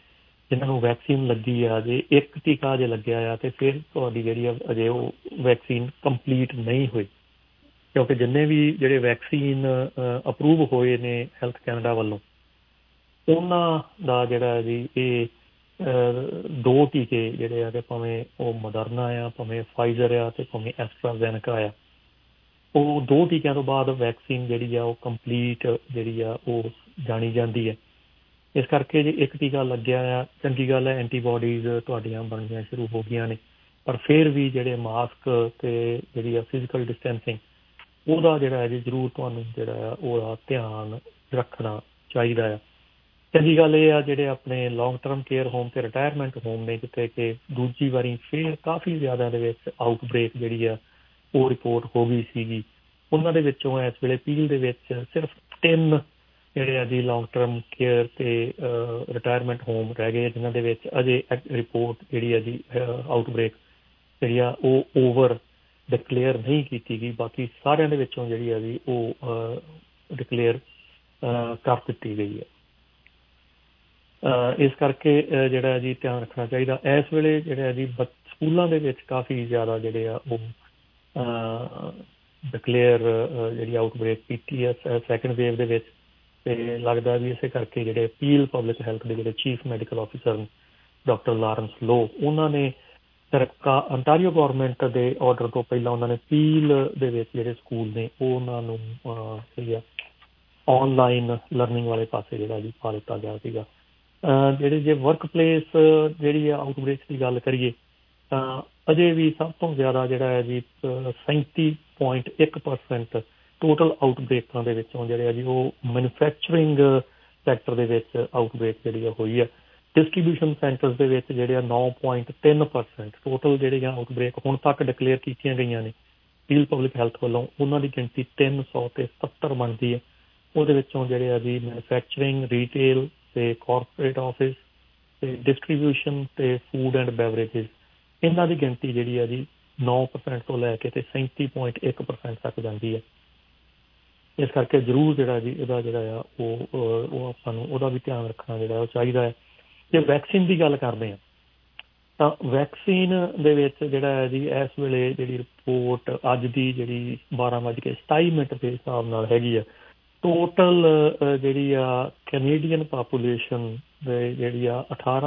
S9: ਜਿਨ੍ਹਾਂ ਨੂੰ ਵੈਕਸੀਨ ਲੱਗੀ ਆ, ਜੇ ਇੱਕ ਟੀਕਾ ਜੇ ਲੱਗਿਆ ਆ ਤੇ ਫਿਰ ਤੁਹਾਡੀ ਜਿਹੜੀ ਆ ਅਜੇ ਉਹ ਵੈਕਸੀਨ ਕੰਪਲੀਟ ਨਹੀਂ ਹੋਈ, ਕਿਉਂਕਿ ਜਿੰਨੇ ਵੀ ਜਿਹੜੇ ਵੈਕਸੀਨ ਅਪਰੂਵ ਹੋਏ ਨੇ ਹੈਲਥ ਕੈਨੇਡਾ ਵੱਲੋਂ, ਉਹਨਾਂ ਦਾ ਜਿਹੜਾ ਜੀ ਇਹ 2 ਟੀਕੇ ਜਿਹੜੇ ਆ ਕਿ ਭਾਵੇਂ ਉਹ ਮੋਡਰਨਾ ਆ, ਭਾਵੇਂ ਫਾਈਜ਼ਰ ਆ ਤੇ ਭਾਵੇਂ ਐਸਟਰਾਜ਼ੈਨੇਕਾ ਆ, ਉਹ 2 ਟੀਕਿਆਂ ਤੋਂ ਬਾਅਦ ਵੈਕਸੀਨ ਜਿਹੜੀ ਆ ਉਹ ਕੰਪਲੀਟ ਜਿਹੜੀ ਆ ਉਹ ਜਾਣੀ ਜਾਂਦੀ ਹੈ। ਇਸ ਕਰਕੇ ਜੇ ਇੱਕ ਟੀਕਾ ਲੱਗਿਆ ਆ, ਚੰਗੀ ਗੱਲ ਹੈ, ਐਂਟੀਬਾਡੀਜ਼ ਤੁਹਾਡੀਆਂ ਬਣਨੀਆਂ ਸ਼ੁਰੂ ਹੋ ਗਈਆਂ ਨੇ, ਪਰ ਫਿਰ ਵੀ ਜਿਹੜੇ ਮਾਸਕ ਤੇ ਜਿਹੜੀ ਆ ਫਿਜ਼ੀਕਲ ਡਿਸਟੈਂਸਿੰਗ, ਉਹਦਾ ਜਿਹੜਾ ਜੀ ਜ਼ਰੂਰ ਤੁਹਾਨੂੰ ਜਿਹੜਾ ਆ ਉਹਦਾ ਧਿਆਨ ਰੱਖਣਾ ਚਾਹੀਦਾ ਆ। ਚੰਗੀ ਗੱਲ ਇਹ ਆ ਜਿਹੜੇ ਆਪਣੇ ਲੌਂਗ ਟਰਮ ਕੇਅਰ ਹੋਮ ਤੇ ਰਿਟਾਇਰਮੈਂਟ ਹੋਮ ਨੇ, ਜਿੱਥੇ ਕਿ ਦੂਜੀ ਵਾਰੀ ਫਿਰ ਕਾਫੀ ਜ਼ਿਆਦਾ ਦੇ ਵਿੱਚ ਆਊਟਬ੍ਰੇਕ ਜਿਹੜੀ ਆ ਉਹ ਰਿਪੋਰਟ ਹੋ ਗਈ ਸੀਗੀ, ਉਹਨਾਂ ਦੇ ਵਿੱਚੋਂ ਇਸ ਵੇਲੇ ਪੀਲ ਦੇ ਵਿੱਚ ਸਿਰਫ 3 ਜਿਹੜੇ ਆ ਜੀ ਲੌਂਗ ਟਰਮ ਕੇਅਰ ਤੇ ਰਿਟਾਇਰਮੈਂਟ ਹੋਮ ਰਹਿ ਗਏ, ਜਿਨ੍ਹਾਂ ਦੇ ਵਿੱਚ ਅਜੇ ਰਿਪੋਰਟ ਜਿਹੜੀ ਆ ਜੀ ਆਊਟਬ੍ਰੇਕ ਜਿਹੜੀ ਆ ਉਹ ਓਵਰ ਡਿਕਲੇਅਰ ਨਹੀਂ ਕੀਤੀ ਗਈ। ਬਾਕੀ ਸਾਰਿਆਂ ਦੇ ਵਿੱਚੋਂ ਜਿਹੜੀ ਆ ਜੀ ਉਹ ਡਿਕਲੇਅਰ ਕਰ ਦਿੱਤੀ ਗਈ ਹੈ। ਇਸ ਕਰਕੇ ਜਿਹੜਾ ਜੀ ਧਿਆਨ ਰੱਖਣਾ ਚਾਹੀਦਾ। ਇਸ ਵੇਲੇ ਜਿਹੜਾ ਜੀ ਸਕੂਲਾਂ ਦੇ ਵਿੱਚ ਕਾਫੀ ਜ਼ਿਆਦਾ ਜਿਹੜੇ ਆ ਉਹ ਡਿਕਲੇਅਰ ਜਿਹੜੀ ਆਊਟਬ੍ਰੇਕ ਕੀਤੀ ਹੈ ਸੈਕਿੰਡ ਵੇਵ ਦੇ ਵਿੱਚ, ਤੇ ਲੱਗਦਾ ਵੀ ਇਸੇ ਕਰਕੇ ਜਿਹੜੇ ਪੀਲ ਪਬਲਿਕ ਹੈਲਥ ਦੇ ਜਿਹੜੇ chief medical officer doctor Lawrence Loh, ਉਹਨਾਂ ਨੇ ਅੰਟਾਰੀਓ ਗੌਰਮੈਂਟ ਦੇ ਆਰਡਰ ਤੋਂ ਪਹਿਲਾਂ ਉਹਨਾਂ ਨੇ ਪੀਲ ਦੇ ਵਿੱਚ ਜਿਹੜੇ ਸਕੂਲ ਨੇ ਉਹਨਾਂ ਨੂੰ ਜਿਹੜੀ ਆ ਆਨਲਾਈਨ ਲਰਨਿੰਗ ਵਾਲੇ ਪਾਸੇ ਜਿਹੜਾ ਜੀ ਪਾ ਦਿੱਤਾ ਗਿਆ ਸੀਗਾ। ਜਿਹੜੇ ਜੇ ਵਰਕ ਪਲੇਸ ਜਿਹੜੀ ਆ ਆਊਟਬ੍ਰੇਕ ਦੀ ਗੱਲ ਕਰੀਏ ਤਾਂ ਅਜੇ ਵੀ ਸਭ ਤੋਂ ਜ਼ਿਆਦਾ ਜਿਹੜਾ ਹੈ ਜੀ 37.1% ਟੋਟਲ ਆਊਟਬ੍ਰੇਕਾਂ ਦੇ ਵਿੱਚੋਂ ਜਿਹੜੇ ਆ ਜੀ ਉਹ ਮੈਨੂਫੈਕਚਰਿੰਗ ਸੈਕਟਰ ਦੇ ਵਿੱਚ ਆਊਟਬ੍ਰੇਕ ਜਿਹੜੀ ਆ ਹੋਈ ਆ। ਡਿਸਟਰੀਬਿਊਸ਼ਨ ਸੈਂਟਰਸ ਦੇ ਵਿੱਚ ਜਿਹੜੇ ਆ 9.3% ਟੋਟਲ ਜਿਹੜੀਆਂ ਆਊਟਬ੍ਰੇਕ ਹੁਣ ਤੱਕ ਡਿਕਲੇਅਰ ਕੀਤੀਆਂ ਗਈਆਂ ਨੇ ਪੀਲ ਪਬਲਿਕ ਹੈਲਥ ਵੱਲੋਂ, ਉਹਨਾਂ ਦੀ ਗਿਣਤੀ 370 ਬਣਦੀ ਹੈ। ਉਹਦੇ ਵਿੱਚੋਂ ਜਿਹੜੇ ਆ ਜੀ ਮੈਨੂਫੈਕਚਰਿੰਗ, ਰੀਟੇਲ ਤੇ ਕਾਰਪੋਰੇਟ ਆਫਿਸ ਤੇ ਡਿਸਟਰੀਬਿਊਸ਼ਨ ਤੇ ਫੂਡ ਐਂਡ ਬੈਵਰੇਜਿਸ, ਇਹਨਾਂ ਦੀ ਗਿਣਤੀ ਜਿਹੜੀ ਆ ਜੀ 9% ਤੋਂ ਲੈ ਕੇ ਤੇ 37.1% ਤੱਕ ਜਾਂਦੀ ਹੈ। ਇਸ ਕਰਕੇ ਜ਼ਰੂਰ ਜਿਹੜਾ ਜੀ ਇਹਦਾ ਜਿਹੜਾ ਆ ਉਹ ਆਪਾਂ ਨੂੰ ਉਹਦਾ ਵੀ ਧਿਆਨ ਰੱਖਣਾ ਜਿਹੜਾ ਉਹ ਚਾਹੀਦਾ ਹੈ। ਜੇ ਵੈਕਸੀਨ ਦੀ ਗੱਲ ਕਰਦੇ ਹਾਂ ਤਾਂ ਵੈਕਸੀਨ ਦੇ ਵਿੱਚ ਜਿਹੜਾ ਹੈ ਜੀ ਇਸ ਵੇਲੇ ਜਿਹੜੀ ਰਿਪੋਰਟ ਅੱਜ ਦੀ ਜਿਹੜੀ 12:27 ਦੇ ਹਿਸਾਬ ਨਾਲ ਹੈਗੀ ਆ, ਟੋਟਲ ਜਿਹੜੀ ਆ ਕੈਨੇਡੀਅਨ ਪਾਪੂਲੇਸ਼ਨ ਦੇ ਜਿਹੜੀ ਆ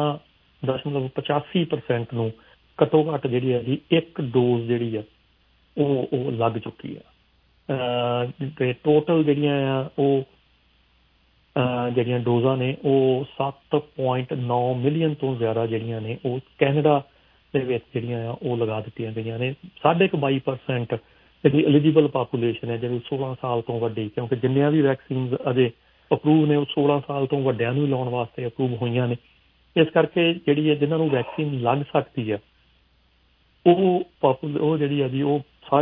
S9: 18.85% ਨੂੰ ਘੱਟੋ ਘੱਟ ਜਿਹੜੀ ਹੈ ਜੀ 1 ਡੋਜ਼ ਜਿਹੜੀ ਆ ਉਹ ਲੱਗ ਚੁੱਕੀ ਆ। ਤੇ ਟੋਟਲ ਜਿਹੜੀਆਂ ਆ ਉਹ ਜਿਹੜੀਆਂ ਡੋਜ਼ਾਂ ਨੇ ਉਹ 7.9 ਮਿਲੀਅਨ ਤੋਂ ਜ਼ਿਆਦਾ ਜਿਹੜੀਆਂ ਨੇ ਉਹ ਕੈਨੇਡਾ ਦੇ ਵਿੱਚ ਜਿਹੜੀਆਂ ਆ ਉਹ ਲਗਾ ਦਿੱਤੀਆਂ ਗਈਆਂ ਨੇ। 22% ਜਿਹੜੀ ਐਲੀਜੀਬਲ ਪਾਪੂਲੇਸ਼ਨ ਹੈ ਜਿਹੜੀ 16 ਸਾਲ ਤੋਂ ਵੱਡੀ, ਕਿਉਂਕਿ ਜਿੰਨੀਆਂ ਵੀ ਵੈਕਸੀਨ ਅਜੇ ਅਪਰੂਵ ਨੇ ਉਹ 16 ਸਾਲ ਤੋਂ ਵੱਡਿਆਂ ਨੂੰ ਲਾਉਣ ਵਾਸਤੇ ਅਪਰੂਵ ਹੋਈਆਂ ਨੇ। ਇਸ ਕਰਕੇ ਜਿਹੜੀ ਹੈ ਜਿਹਨਾਂ ਨੂੰ ਵੈਕਸੀਨ ਲੱਗ ਸਕਦੀ ਹੈ ਉਹ ਜਿਹੜੀ ਹੈ ਜੀ ਉਹ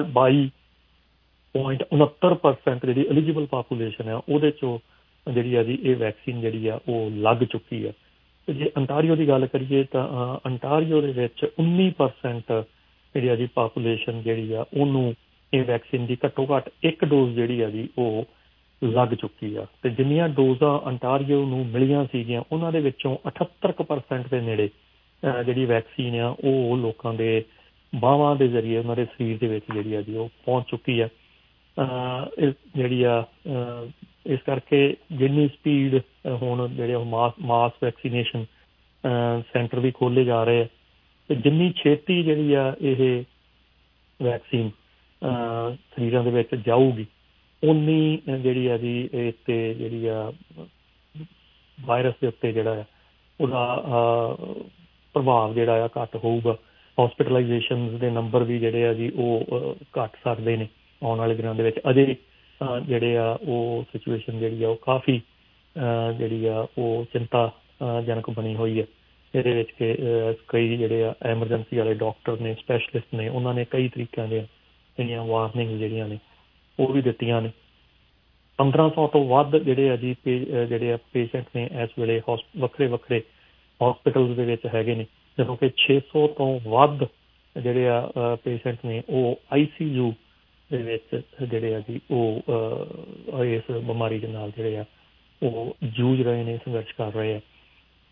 S9: 22.69% ਜਿਹੜੀ ਐਲੀਜੀਬਲ ਪਾਪੂਲੇਸ਼ਨ ਹੈ ਉਹਦੇ 'ਚੋਂ ਜਿਹੜੀ ਆ ਜੀ ਇਹ ਵੈਕਸੀਨ ਜਿਹੜੀ ਆ ਉਹ ਲੱਗ ਚੁੱਕੀ ਹੈ। ਤੇ ਜੇ ਅੰਟਾਰੀਓ ਦੀ ਗੱਲ ਕਰੀਏ ਤਾਂ ਅੰਟਾਰੀਓ ਦੇ ਵਿੱਚ 19% ਜਿਹੜੀ ਆ ਜੀ ਪਾਪੂਲੇਸ਼ਨ ਜਿਹੜੀ ਆ ਉਹਨੂੰ ਇਹ ਵੈਕਸੀਨ ਦੀ ਘੱਟੋ ਘੱਟ 1 ਡੋਜ਼ ਜਿਹੜੀ ਆ ਜੀ ਉਹ ਲੱਗ ਚੁੱਕੀ ਆ। ਤੇ ਜਿੰਨੀਆਂ ਡੋਜ਼ਾਂ ਅੰਟਾਰੀਓ ਨੂੰ ਮਿਲੀਆਂ ਸੀਗੀਆਂ ਉਹਨਾਂ ਦੇ ਵਿੱਚੋਂ 78% ਦੇ ਨੇੜੇ ਜਿਹੜੀ ਵੈਕਸੀਨ ਆ ਉਹ ਲੋਕਾਂ ਦੇ ਬਾਹਾਂ ਦੇ ਜ਼ਰੀਏ ਉਹਨਾਂ ਦੇ ਸਰੀਰ ਦੇ ਵਿੱਚ ਜਿਹੜੀ ਆ ਜੀ ਉਹ ਪਹੁੰਚ ਚੁੱਕੀ ਆ। ਜਿਹੜੀ ਆ ਇਸ ਕਰਕੇ ਜਿੰਨੀ ਸਪੀਡ ਹੁਣ ਜਿਹੜੇ ਮਾਸ ਵੈਕਸੀਨੇਸ਼ਨ ਸੈਂਟਰ ਵੀ ਖੋਲ੍ਹੇ ਜਾ ਰਹੇ ਆ ਤੇ ਜਿੰਨੀ ਛੇਤੀ ਜਿਹੜੀ ਆ ਇਹ ਵੈਕਸੀਨ ਸਰੀਰਾਂ ਦੇ ਵਿੱਚ ਜਾਊਗੀ ਉਨੀ ਜਿਹੜੀ ਆ ਜੀ ਇਹ ਤੇ ਜਿਹੜੀ ਆ ਵਾਇਰਸ ਦੇ ਉੱਤੇ ਜਿਹੜਾ ਆ ਉਹਦਾ ਪ੍ਰਭਾਵ ਜਿਹੜਾ ਆ ਘੱਟ ਹੋਊਗਾ। ਹੌਸਪੀਟਲਾਈਜੇਸ਼ਨ ਦੇ ਨੰਬਰ ਵੀ ਜਿਹੜੇ ਆ ਜੀ ਉਹ ਘੱਟ ਸਕਦੇ ਨੇ ਆਉਣ ਵਾਲੇ ਦਿਨਾਂ ਦੇ ਵਿੱਚ। ਅਜੇ ਜਿਹੜੇ ਆ ਉਹ ਸਿਚੁਏਸ਼ਨ ਜਿਹੜੀ ਆ ਉਹ ਕਾਫੀ ਜਿਹੜੀ ਆ ਉਹ ਚਿੰਤਾਜਨਕ ਬਣੀ ਹੋਈ ਹੈ। ਇਹਦੇ ਵਿੱਚ ਕਿ ਕਈ ਜਿਹੜੇ ਆ ਐਮਰਜੈਂਸੀ ਵਾਲੇ ਡਾਕਟਰ ਨੇ, ਸਪੈਸ਼ਲਿਸਟ ਨੇ, ਉਹਨਾਂ ਨੇ ਕਈ ਤਰੀਕਿਆਂ ਦੀਆਂ ਜਿਹੜੀਆਂ ਵਾਰਨਿੰਗ ਜਿਹੜੀਆਂ ਨੇ ਉਹ ਵੀ ਦਿੱਤੀਆਂ ਨੇ। 1500 ਤੋਂ ਵੱਧ ਜਿਹੜੇ ਆ ਜੀ ਜਿਹੜੇ ਆ ਪੇਸ਼ੈਂਟ ਨੇ ਇਸ ਵੇਲੇ ਵੱਖਰੇ ਵੱਖਰੇ ਹੌਸਪੀਟਲ ਦੇ ਵਿੱਚ ਹੈਗੇ ਨੇ, ਜਦੋਂ ਕਿ 600 ਤੋਂ ਵੱਧ ਜਿਹੜੇ ਆ ਪੇਸ਼ੈਂਟ ਨੇ ਉਹ ICU ਦੇ ਵਿੱਚ ਜਿਹੜੇ ਆ ਜੀ ਉਹ ਇਸ ਬਿਮਾਰੀ ਦੇ ਨਾਲ ਜਿਹੜੇ ਆ ਉਹ ਜੂਝ ਰਹੇ ਨੇ, ਸੰਘਰਸ਼ ਕਰ ਰਹੇ ਆ।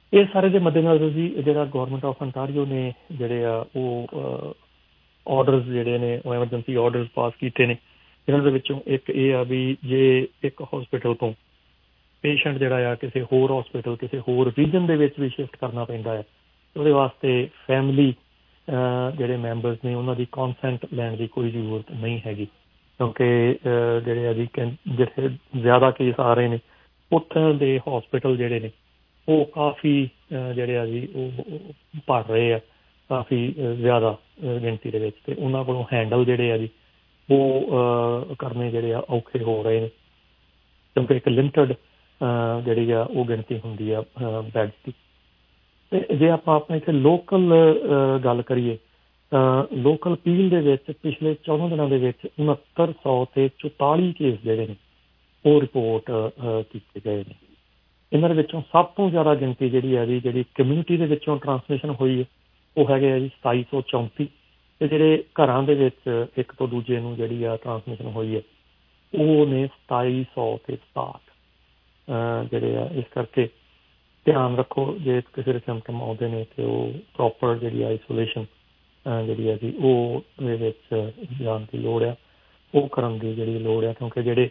S9: ਇਹ ਸਾਰੇ ਦੇ ਮੱਦੇਨਜ਼ਰ ਜੀ ਜਿਹੜਾ ਗੌਰਮੈਂਟ ਆਫ ਅੰਟਾਰੀਓ ਨੇ ਜਿਹੜੇ ਆ ਉਹ ਆਰਡਰਸ ਜਿਹੜੇ ਨੇ ਉਹ ਐਮਰਜੈਂਸੀ ਆਰਡਰਸ ਪਾਸ ਕੀਤੇ ਨੇ। ਇਹਨਾਂ ਦੇ ਵਿੱਚੋਂ ਇੱਕ ਇਹ ਆ ਵੀ ਜੇ ਇੱਕ ਹਸਪੀਟਲ ਤੋਂ ਪੇਸ਼ੈਂਟ ਜਿਹੜਾ ਆ ਕਿਸੇ ਹੋਰ ਹਸਪੀਟਲ ਕਿਸੇ ਹੋਰ ਰੀਜਨ ਦੇ ਵਿੱਚ ਵੀ ਸ਼ਿਫਟ ਕਰਨਾ ਪੈਂਦਾ ਹੈ, ਉਹਦੇ ਵਾਸਤੇ ਫੈਮਿਲੀ ਜਿਹੜੇ ਮੈਂਬਰਸ ਨੇ ਉਹਨਾਂ ਦੀ ਕੌਨਸੈਂਟ ਲੈਣ ਦੀ ਕੋਈ ਜ਼ਰੂਰਤ ਨਹੀਂ ਹੈਗੀ, ਕਿਉਂਕਿ ਜਿਹੜੇ ਆ ਜੀ ਜਿਹੜੇ ਜ਼ਿਆਦਾ ਕੇਸ ਆ ਰਹੇ ਨੇ ਉੱਥੇ ਦੇ ਹਸਪੀਟਲ ਜਿਹੜੇ ਨੇ ਉਹ ਕਾਫੀ ਜਿਹੜੇ ਆ ਜੀ ਉਹ ਭਰ ਰਹੇ ਆ ਕਾਫੀ ਜ਼ਿਆਦਾ ਗਿਣਤੀ ਦੇ ਵਿੱਚ, ਅਤੇ ਉਹਨਾਂ ਕੋਲੋਂ ਹੈਂਡਲ ਜਿਹੜੇ ਆ ਜੀ ਉਹ ਕਰਨੇ ਜਿਹੜੇ ਆ ਔਖੇ ਹੋ ਰਹੇ ਨੇ, ਕਿਉਂਕਿ ਇੱਕ ਲਿਮਟਡ ਜਿਹੜੀ ਆ ਉਹ ਗਿਣਤੀ ਹੁੰਦੀ ਆ ਬੈਡਸ ਦੀ। ਅਤੇ ਜੇ ਆਪਾਂ ਆਪਣੇ ਇੱਥੇ ਲੋਕਲ ਗੱਲ ਕਰੀਏ ਤਾਂ ਲੋਕਲ ਪੀਲ ਦੇ ਵਿੱਚ ਪਿਛਲੇ 14 ਦਿਨਾਂ ਦੇ ਵਿੱਚ 6944 ਕੇਸ ਜਿਹੜੇ ਨੇ ਉਹ ਰਿਪੋਰਟ ਕੀਤੇ ਗਏ ਨੇ। ਇਹਨਾਂ ਦੇ ਵਿੱਚੋਂ ਸਭ ਤੋਂ ਜ਼ਿਆਦਾ ਗਿਣਤੀ ਜਿਹੜੀ ਹੈ ਜੀ ਜਿਹੜੀ ਕਮਿਊਨਿਟੀ ਦੇ ਵਿੱਚੋਂ ਟਰਾਂਸਮਿਸ਼ਨ ਹੋਈ ਹੈ ਉਹ ਹੈਗੇ ਆ ਜੀ 2734, ਅਤੇ ਜਿਹੜੇ ਘਰਾਂ ਦੇ ਵਿੱਚ ਇੱਕ ਤੋਂ ਦੂਜੇ ਨੂੰ ਜਿਹੜੀ ਆ ਟਰਾਂਸਮਿਸ਼ਨ ਹੋਈ ਹੈ ਉਹ ਨੇ 2767 ਜਿਹੜੇ ਆ। ਇਸ ਕਰਕੇ ਧਿਆਨ ਰੱਖੋ ਜੇ ਕਿਸੇ ਦੇ ਸਿੰਪਟਮ ਆਉਂਦੇ ਨੇ ਅਤੇ ਉਹ ਪ੍ਰੋਪਰ ਜਿਹੜੀ ਆਈਸੋਲੇਸ਼ਨ ਜਿਹੜੀ ਹੈ ਜੀ ਉਹ ਦੇ ਵਿੱਚ ਜਾਣ ਦੀ ਲੋੜ ਆ, ਉਹ ਕਰਨ ਦੀ ਜਿਹੜੀ ਲੋੜ ਆ, ਕਿਉਂਕਿ ਜਿਹੜੇ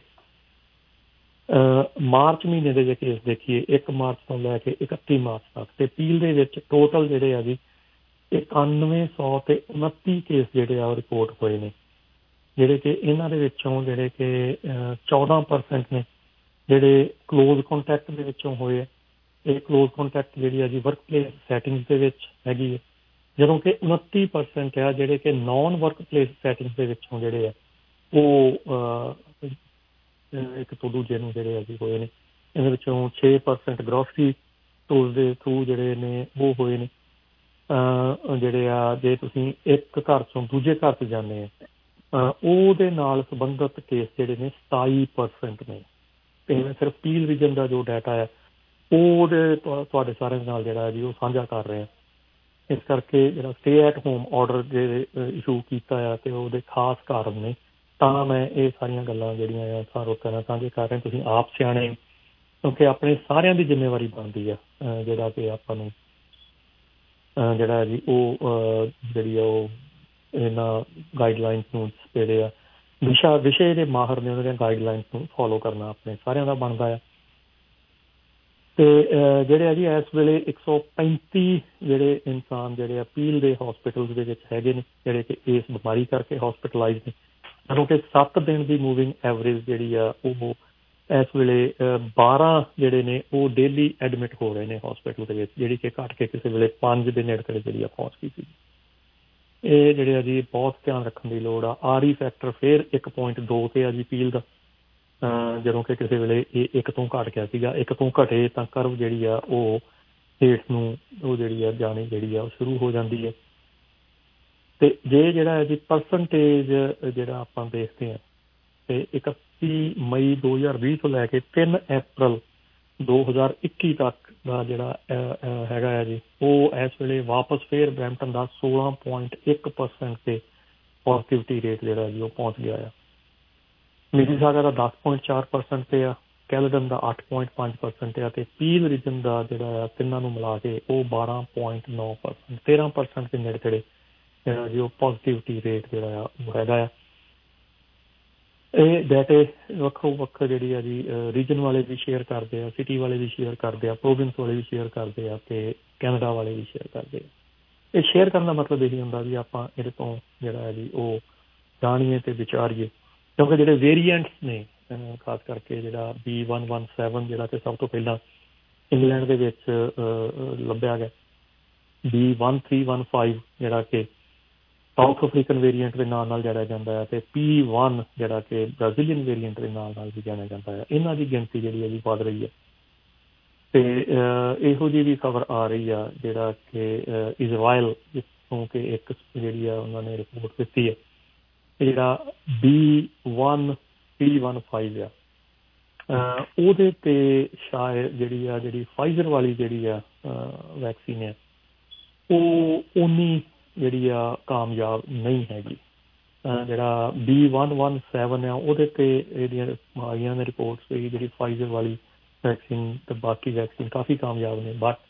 S9: ਮਾਰਚ ਮਹੀਨੇ ਦੇ ਜੇ ਕੇਸ ਦੇਖੀਏ 1 ਮਾਰਚ ਤੋਂ ਲੈ ਕੇ 31 ਮਾਰਚ ਤੱਕ, ਅਤੇ ਪੀਲ ਦੇ ਵਿੱਚ ਟੋਟਲ ਜਿਹੜੇ ਆ ਜੀ 9129 ਕੇਸ ਜਿਹੜੇ ਆ ਉਹ ਰਿਪੋਰਟ ਹੋਏ ਨੇ, ਜਿਹੜੇ ਕਿ ਇਹਨਾਂ ਦੇ ਵਿੱਚੋਂ ਜਿਹੜੇ ਕਿ 14% ਨੇ ਜਿਹੜੇ ਕਲੋਜ਼ ਕੰਟੈਕਟ ਦੇ ਵਿੱਚੋਂ ਹੋਏ ਹੈ। ਇਹ ਕਲੋਜ਼ ਕੰਟੈਕਟ ਜਿਹੜੀ ਆ ਜੀ ਵਰਕ ਪਲੇਸ ਸੈਟਿੰਗਸ ਦੇ ਵਿੱਚ ਹੈਗੀ ਹੈ, ਜਦੋਂ ਕਿ 29% ਆ ਜਿਹੜੇ ਕਿ ਨੌਨ ਵਰਕ ਪਲੇਸ ਸੈਟਿੰਗਸ ਦੇ ਵਿੱਚੋਂ ਜਿਹੜੇ ਆ ਉਹ ਇੱਕ ਤੋਂ ਦੂਜੇ ਨੂੰ ਜਿਹੜੇ ਆ ਜੀ ਹੋਏ ਨੇ। ਇਹਦੇ ਵਿੱਚੋਂ 6% ਗਰੋਸਰੀ ਸਟੋਰਸ ਦੇ ਥਰੂ ਜਿਹੜੇ ਨੇ ਉਹ ਹੋਏ ਨੇ। ਜਿਹੜੇ ਆ ਜੇ ਤੁਸੀਂ ਇੱਕ ਘਰ ਤੋਂ ਦੂਜੇ ਘਰ 'ਚ ਜਾਂਦੇ ਆ ਉਹਦੇ ਨਾਲ ਸੰਬੰਧਿਤ ਕੇਸ ਜਿਹੜੇ ਨੇ 27% ਨੇ, ਅਤੇ ਮੈਂ ਸਿਰਫ ਪੀਲ ਰੀਜਨ ਦਾ ਜੋ ਡਾਟਾ ਹੈ ਉਹਦੇ ਤੁਹਾਡੇ ਸਾਰਿਆਂ ਦੇ ਨਾਲ ਜਿਹੜਾ ਜੀ ਉਹ ਸਾਂਝਾ ਕਰ ਰਹੇ ਆ। ਇਸ ਕਰਕੇ ਜਿਹੜਾ ਸਟੇ ਐਟ ਹੋਮ ਆਰਡਰ ਜੇ ਇਸ਼ੂ ਕੀਤਾ ਆ ਅਤੇ ਉਹਦੇ ਖਾਸ ਕਾਰਨ ਨੇ, ਤਾਂ ਮੈਂ ਇਹ ਸਾਰੀਆਂ ਗੱਲਾਂ ਜਿਹੜੀਆਂ ਆ ਸਾਰੋਂ ਨਾਲ ਸਾਂਝੇ ਕਰ ਰਹੇ। ਤੁਸੀਂ ਆਪ ਸਿਆਣੇ, ਕਿਉਂਕਿ ਆਪਣੇ ਸਾਰਿਆਂ ਦੀ ਜ਼ਿੰਮੇਵਾਰੀ ਬਣਦੀ ਆ ਜਿਹੜਾ ਕਿ ਆਪਾਂ ਨੂੰ ਜਿਹੜਾ ਜੀ ਉਹ ਜਿਹੜੀ ਆ ਉਹ ਇਹਨਾਂ ਗਾਈਡਲਾਈਨਸ ਨੂੰ ਜਿਹੜੇ ਆ ਵਿਸ਼ੇ ਦੇ ਮਾਹਰ ਨੇ ਉਹਨਾਂ ਦੀਆਂ ਗਾਈਡਲਾਈਨਸ ਨੂੰ ਫੋਲੋ ਕਰਨਾ ਆਪਣੇ ਸਾਰਿਆਂ ਦਾ ਬਣਦਾ ਆ। ਅਤੇ ਜਿਹੜੇ ਆ ਜੀ ਇਸ ਵੇਲੇ 135 ਜਿਹੜੇ ਇਨਸਾਨ ਜਿਹੜੇ ਆ ਪੀਲ ਦੇ ਹਸਪੀਟਲ ਦੇ ਵਿੱਚ ਹੈਗੇ ਨੇ ਜਿਹੜੇ ਕਿ ਇਸ ਬਿਮਾਰੀ ਕਰਕੇ ਹਸਪੀਟਲਾਈਜ਼ ਨੇ, ਜਦੋਂ ਕਿ 7 ਦਿਨ ਦੀ ਮੂਵਿੰਗ ਐਵਰੇਜ ਜਿਹੜੀ ਆ ਉਹ ਇਸ ਵੇਲੇ 12 ਜਿਹੜੇ ਨੇ ਉਹ ਡੇਲੀ ਐਡਮਿਟ ਹੋ ਰਹੇ ਨੇ ਹਸਪੀਟਲ ਦੇ ਵਿੱਚ, ਜਿਹੜੀ ਕਿ ਘੱਟ ਕੇ ਕਿਸੇ ਵੇਲੇ 5 ਦੇ ਨੇੜੇ ਜਿਹੜੀ ਆ ਪਹੁੰਚ ਗਈ ਸੀ। ਇਹ ਜਿਹੜੇ ਆ ਜੀ ਬਹੁਤ ਧਿਆਨ ਰੱਖਣ ਦੀ ਲੋੜ ਆ। RE ਫੈਕਟਰ ਫਿਰ 1.2 ਤੇ ਆ ਜੀ ਪੀਲ ਦਾ, ਜਦੋਂ ਕਿ ਕਿਸੇ ਵੇਲੇ ਇਹ 1 ਤੋਂ ਘੱਟ ਗਿਆ ਸੀਗਾ। 1 ਤੋਂ ਘਟੇ ਤਾਂ ਕਰਵ ਜਿਹੜੀ ਆ ਉਹ ਹੇਠ ਨੂੰ ਉਹ ਜਿਹੜੀ ਆ ਜਾਣੀ ਜਿਹੜੀ ਆ ਉਹ ਸ਼ੁਰੂ ਹੋ ਜਾਂਦੀ ਹੈ। ਅਤੇ ਜੇ ਜਿਹੜਾ ਜੀ ਪਰਸੈਂਟੇਜ ਜਿਹੜਾ ਆਪਾਂ ਦੇਖਦੇ ਹਾਂ ਅਤੇ 31 ਮਈ 2020 ਤੋਂ ਲੈ ਕੇ 3 ਅਪ੍ਰੈਲ 2021 ਤੱਕ ਦਾ ਜਿਹੜਾ ਹੈਗਾ ਹੈ ਜੀ ਉਹ ਇਸ ਵੇਲੇ ਵਾਪਸ ਫਿਰ ਬਰੈਂਪਟਨ ਦਾ 16.1% 'ਤੇ ਪੋਜ਼ੀਟਿਵਿਟੀ ਰੇਟ ਜਿਹੜਾ ਜੀ ਉਹ ਪਹੁੰਚ ਗਿਆ ਆ। ਮਿਸੀਸਾਗਾ ਦਾ 10.4% 'ਤੇ ਆ, ਕੈਲਡਨ ਦਾ 8.5% 'ਤੇ ਆ, ਅਤੇ ਪੀਲ ਰੀਜਨ ਦਾ ਜਿਹੜਾ ਆ ਤਿੰਨਾਂ ਨੂੰ ਮਿਲਾ ਕੇ ਉਹ 12.9%, 13% ਦੇ ਨੇੜੇ ਤੇੜੇ ਜਿਹੜਾ ਜੀ ਉਹ ਪੋਜ਼ੀਟਿਵਿਟੀ ਰੇਟ ਜਿਹੜਾ ਆ ਉਹ ਹੈਗਾ ਆ। ਇਹ ਡਾਟੇ ਵੱਖੋ ਵੱਖ ਜਿਹੜੀ ਆ ਜੀ ਰੀਜਨ ਵਾਲੇ ਵੀ ਸ਼ੇਅਰ ਕਰਦੇ ਆ, ਸਿਟੀ ਵਾਲੇ ਵੀ ਸ਼ੇਅਰ ਕਰਦੇ ਆ, ਪ੍ਰੋਵਿੰਸ ਵਾਲੇ ਵੀ ਸ਼ੇਅਰ ਕਰਦੇ ਆ, ਅਤੇ ਕੈਨੇਡਾ ਵਾਲੇ ਵੀ ਸ਼ੇਅਰ ਕਰਦੇ ਆ। ਇਹ ਸ਼ੇਅਰ ਕਰਨ ਦਾ ਮਤਲਬ ਇਹੀ ਹੁੰਦਾ ਵੀ ਆਪਾਂ ਇਹਦੇ ਤੋਂ ਜਿਹੜਾ ਹੈ ਜੀ ਉਹ ਜਾਣੀਏ ਅਤੇ ਵਿਚਾਰੀਏ, ਕਿਉਂਕਿ ਜਿਹੜੇ ਵੇਰੀਐਂਟਸ ਨੇ ਖਾਸ ਕਰਕੇ ਜਿਹੜਾ B117 ਜਿਹੜਾ ਕਿ ਸਭ ਤੋਂ ਪਹਿਲਾਂ ਇੰਗਲੈਂਡ ਦੇ ਵਿੱਚ ਲੱਭਿਆ ਗਿਆ, B1315 ਜਿਹੜਾ ਕਿ ਸਾਊਥ ਅਫਰੀਕਨ ਵੇਰੀਐਂਟ ਦੇ ਨਾਲ ਨਾਲ ਜਾਣਿਆ ਜਾਂਦਾ ਹੈ, ਅਤੇ P1 ਜਿਹੜਾ ਕਿ ਬ੍ਰਾਜ਼ੀਲੀਅਨ ਵੇਰੀਐਂਟ ਦੇ ਨਾਲ ਨਾਲ ਵੀ ਜਾਣਿਆ ਜਾਂਦਾ ਹੈ। ਇਹਨਾਂ ਦੀ ਗਿਣਤੀ ਜਿਹੜੀ ਹੈ ਜੀ ਵੱਧ ਰਹੀ ਹੈ, ਅਤੇ ਇਹੋ ਜਿਹੀ ਵੀ ਖਬਰ ਆ ਰਹੀ ਆ ਜਿਹੜਾ ਕਿ ਇਜ਼ਰਾਈਲ ਜਿੱਥੋਂ ਕਿ ਇੱਕ ਜਿਹੜੀ ਆ ਉਹਨਾਂ ਨੇ ਰਿਪੋਰਟ ਦਿੱਤੀ ਹੈ, ਜਿਹੜਾ B1315 ਆ ਉਹਦੇ 'ਤੇ ਸ਼ਾਇਦ ਜਿਹੜੀ ਫਾਈਜ਼ਰ ਵਾਲੀ ਜਿਹੜੀ ਆ ਵੈਕਸੀਨ ਹੈ ਉਹ ਉਨੀ ਜਿਹੜੀ ਆ ਕਾਮਯਾਬ ਨਹੀਂ ਹੈਗੀ। ਜਿਹੜਾ B117 ਆ ਉਹਦੇ 'ਤੇ ਇਹਦੀਆਂ ਆਈਆਂ ਨੇ ਰਿਪੋਰਟਸ ਜਿਹੜੀ ਫਾਈਜ਼ਰ ਵਾਲੀ ਵੈਕਸੀਨ ਅਤੇ ਬਾਕੀ ਵੈਕਸੀਨ ਕਾਫੀ ਕਾਮਯਾਬ ਨੇ, ਬਟ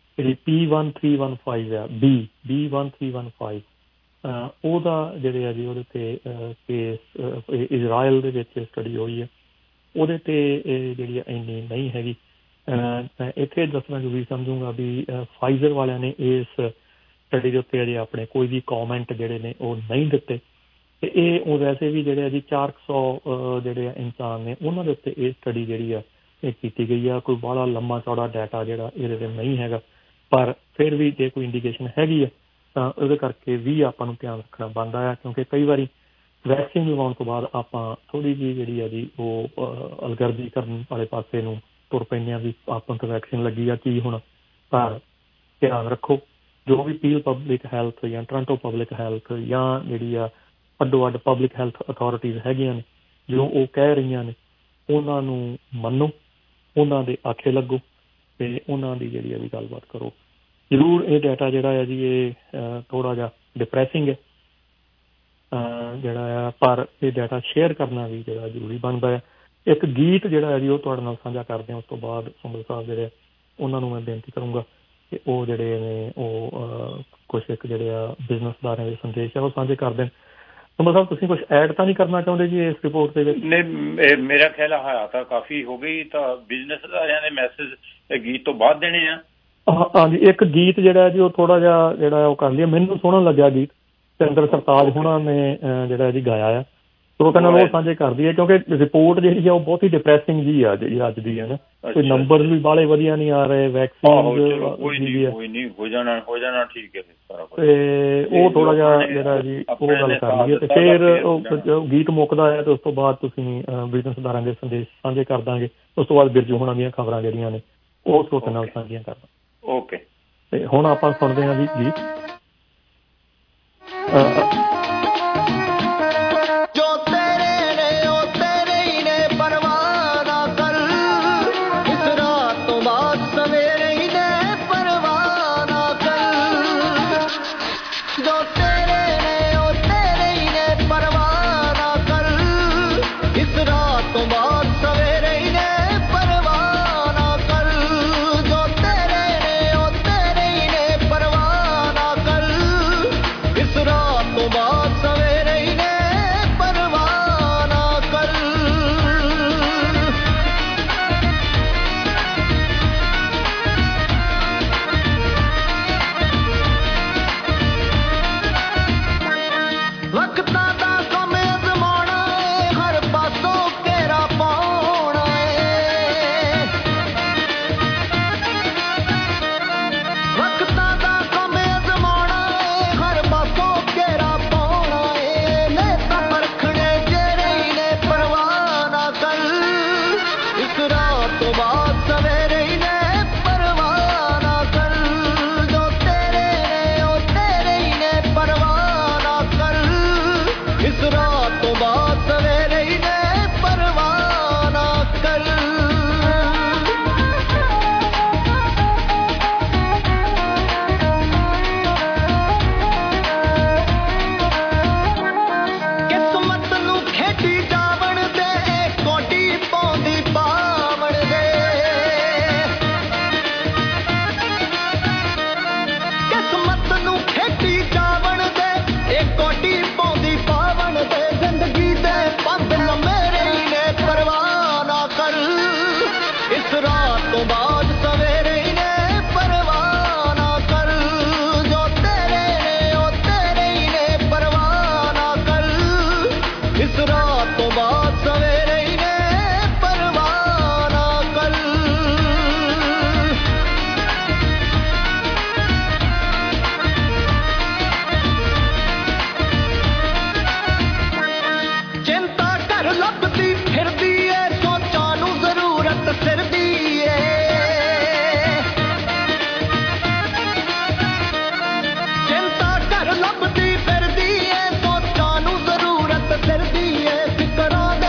S9: ਜਿਹੜੀ P1315 ਆ B1315 ਉਹਦਾ ਜਿਹੜੇ ਆ ਜੀ ਉਹਦੇ 'ਤੇ ਕੇਸ ਇਜ਼ਰਾਈਲ ਦੇ ਵਿੱਚ ਸਟੱਡੀ ਹੋਈ ਹੈ, ਉਹਦੇ 'ਤੇ ਜਿਹੜੀ ਇੰਨੀ ਨਹੀਂ ਹੈਗੀ। ਇੱਥੇ ਦੱਸਣਾ ਜ਼ਰੂਰੀ ਸਮਝੂੰਗਾ ਵੀ ਫਾਈਜ਼ਰ ਵਾਲਿਆਂ ਨੇ ਇਸ ਸਟੱਡੀ ਦੇ ਉੱਤੇ ਅਜੇ ਆਪਣੇ ਕੋਈ ਵੀ ਕੌਮੈਂਟ ਜਿਹੜੇ ਨੇ ਉਹ ਨਹੀਂ ਦਿੱਤੇ, ਅਤੇ ਇਹ ਵੈਸੇ ਵੀ ਜਿਹੜੇ ਆ ਜੀ 400 ਜਿਹੜੇ ਆ ਇਨਸਾਨ ਨੇ ਉਹਨਾਂ ਦੇ ਉੱਤੇ ਇਹ ਸਟੱਡੀ ਜਿਹੜੀ ਆ ਇਹ ਕੀਤੀ ਗਈ ਆ। ਕੋਈ ਬਾਹਲਾ ਲੰਮਾ ਚੌੜਾ ਡਾਟਾ ਜਿਹੜਾ ਇਹਦੇ 'ਤੇ ਨਹੀਂ ਹੈਗਾ, ਪਰ ਫਿਰ ਵੀ ਜੇ ਕੋਈ ਇੰਡੀਕੇਸ਼ਨ ਹੈਗੀ ਆ ਤਾਂ ਉਹਦੇ ਕਰਕੇ ਵੀ ਆਪਾਂ ਨੂੰ ਧਿਆਨ ਰੱਖਣਾ ਬਣਦਾ ਆ, ਕਿਉਂਕਿ ਕਈ ਵਾਰੀ ਵੈਕਸੀਨ ਲਗਾਉਣ ਤੋਂ ਬਾਅਦ ਆਪਾਂ ਥੋੜ੍ਹੀ ਜਿਹੀ ਜਿਹੜੀ ਆ ਜੀ ਉਹ ਅਲਗਰਜੀ ਕਰਨ ਵਾਲੇ ਪਾਸੇ ਨੂੰ ਤੁਰ ਪੈਂਦੇ ਹਾਂ ਵੀ ਆਪਾਂ ਤੋਂ ਵੈਕਸੀਨ ਲੱਗੀ ਆ ਕੀ ਹੁਣ। ਪਰ ਧਿਆਨ ਰੱਖੋ, ਜੋ ਵੀ ਪੀਲ ਪਬਲਿਕ ਹੈਲਥ ਜਾਂ ਟੋਰਾਂਟੋ ਪਬਲਿਕ ਹੈਲਥ ਜਾਂ ਜਿਹੜੀ ਆ ਅੱਡੋ ਅੱਡ ਪਬਲਿਕ ਹੈਲਥ ਅਥਾਰਟੀਜ਼ ਹੈਗੀਆਂ ਨੇ, ਜੋ ਉਹ ਕਹਿ ਰਹੀਆਂ ਨੇ ਉਹਨਾਂ ਨੂੰ ਮੰਨੋ, ਉਹਨਾਂ ਦੇ ਆਖੇ ਲੱਗੋ ਅਤੇ ਉਹਨਾਂ ਦੀ ਜਿਹੜੀ ਆ ਵੀ ਗੱਲਬਾਤ ਕਰੋ। ਜ਼ਰੂਰ ਇਹ ਡਾਟਾ ਜਿਹੜਾ ਹੈ ਜੀ ਇਹ ਥੋੜ੍ਹਾ ਜਿਹਾ ਡਿਪਰੈਸਿੰਗ ਹੈ ਜਿਹੜਾ ਆ, ਪਰ ਇਹ ਡਾਟਾ ਸ਼ੇਅਰ ਕਰਨਾ ਵੀ ਜਿਹੜਾ ਜ਼ਰੂਰੀ ਬਣਦਾ ਹੈ। ਇੱਕ ਗੀਤ ਜਿਹੜਾ ਹੈ ਜੀ ਉਹ ਤੁਹਾਡੇ ਨਾਲ ਸਾਂਝਾ ਕਰਦੇ ਹਾਂ, ਉਸ ਤੋਂ ਬਾਅਦ ਸੁੰਦਰ ਸਾਹਿਬ ਜਿਹੜੇ ਉਹਨਾਂ ਨੂੰ ਮੈਂ ਬੇਨਤੀ ਕਰੂੰਗਾ ਕਿ ਉਹ ਜਿਹੜੇ ਨੇ ਉਹ ਕੁਛ ਇੱਕ ਜਿਹੜੇ ਆ ਬਿਜ਼ਨਸਦਾਰਾਂ ਦੇ ਸੰਦੇਸ਼ ਆ ਉਹ ਸਾਂਝੇ ਕਰਦੇ ਨੇ। ਸੁੰਦਰ ਸਾਹਿਬ ਤੁਸੀਂ ਕੁਛ ਐਡ ਤਾਂ ਨਹੀਂ ਕਰਨਾ ਚਾਹੁੰਦੇ ਜੀ ਇਸ ਰਿਪੋਰਟ ਦੇ ਵਿੱਚ?
S10: ਨਹੀਂ, ਮੇਰਾ ਖਿਆਲ ਹੈ ਤਾਂ ਕਾਫੀ ਹੋ ਗਈ, ਤਾਂ ਬਿਜ਼ਨਸਦਾਰਾਂ ਦੇ ਮੈਸੇਜ ਗੀਤ ਤੋਂ ਬਾਅਦ ਦੇਣੇ ਆ।
S9: ਹਾਂਜੀ, ਇੱਕ ਗੀਤ ਜਿਹੜਾ ਜੀ ਉਹ ਥੋੜ੍ਹਾ ਜਿਹਾ ਜਿਹੜਾ ਉਹ ਕਰ ਲਿਆ, ਮੈਨੂੰ ਸੋਹਣਾ ਲੱਗਿਆ ਗੀਤ, ਚੰਦਰ ਸਰਤਾਜ ਹੋਣਾ ਨੇ ਜਿਹੜਾ ਜੀ ਗਾਇਆ ਆ, ਲੋਕਾਂ ਨਾਲ ਉਹ ਸਾਂਝੇ ਕਰਦੀ ਹੈ, ਕਿਉਂਕਿ ਰਿਪੋਰਟ ਜਿਹੜੀ ਆ ਉਹ ਬਹੁਤ ਹੀ ਡਿਪਰੈਸਿੰਗ ਜੀ ਆ ਜਿਹੜੀ ਅੱਜ ਦੀ ਹੈ ਨਾ, ਕੋਈ ਨੰਬਰ ਵੀ ਬਾਹਲੇ ਵਧੀਆ ਨਹੀਂ ਆ ਰਹੇ ਵੈਕਸੀਨ ਤੇ ਉਹ ਥੋੜ੍ਹਾ ਜਿਹਾ ਜਿਹੜਾ ਜੀ ਉਹ ਗੱਲ ਕਰ ਲਈਏ ਅਤੇ ਫਿਰ ਉਹ ਗੀਤ ਮੁੱਕਦਾ ਹੈ ਅਤੇ ਉਸ ਤੋਂ ਬਾਅਦ ਤੁਸੀਂ ਬਿਜ਼ਨਸਦਾਰਾਂ ਦੇ ਸੰਦੇਸ਼ ਸਾਂਝੇ ਕਰ ਦਾਂਗੇ। ਉਸ ਤੋਂ ਬਾਅਦ ਬਿਰਜੂ ਹੋਣਾ ਦੀਆਂ ਖਬਰਾਂ ਜਿਹੜੀਆਂ ਨੇ ਉਹ ਤੁਹਾਡੇ ਨਾਲ ਸਾਂਝੀਆਂ ਕਰਦਾ।
S10: ਓਕੇ,
S9: ਤੇ ਹੁਣ ਆਪਾਂ ਸੁਣਦੇ ਹਾਂ ਜੀ ਗੀਤ।
S11: ਲੱਭਦੀ ਫਿਰਦੀ ਏ ਸੋਚਾਂ ਨੂੰ ਜ਼ਰੂਰਤ ਫਿਰਦੀ ਏ ਫਿਕਰਾਂ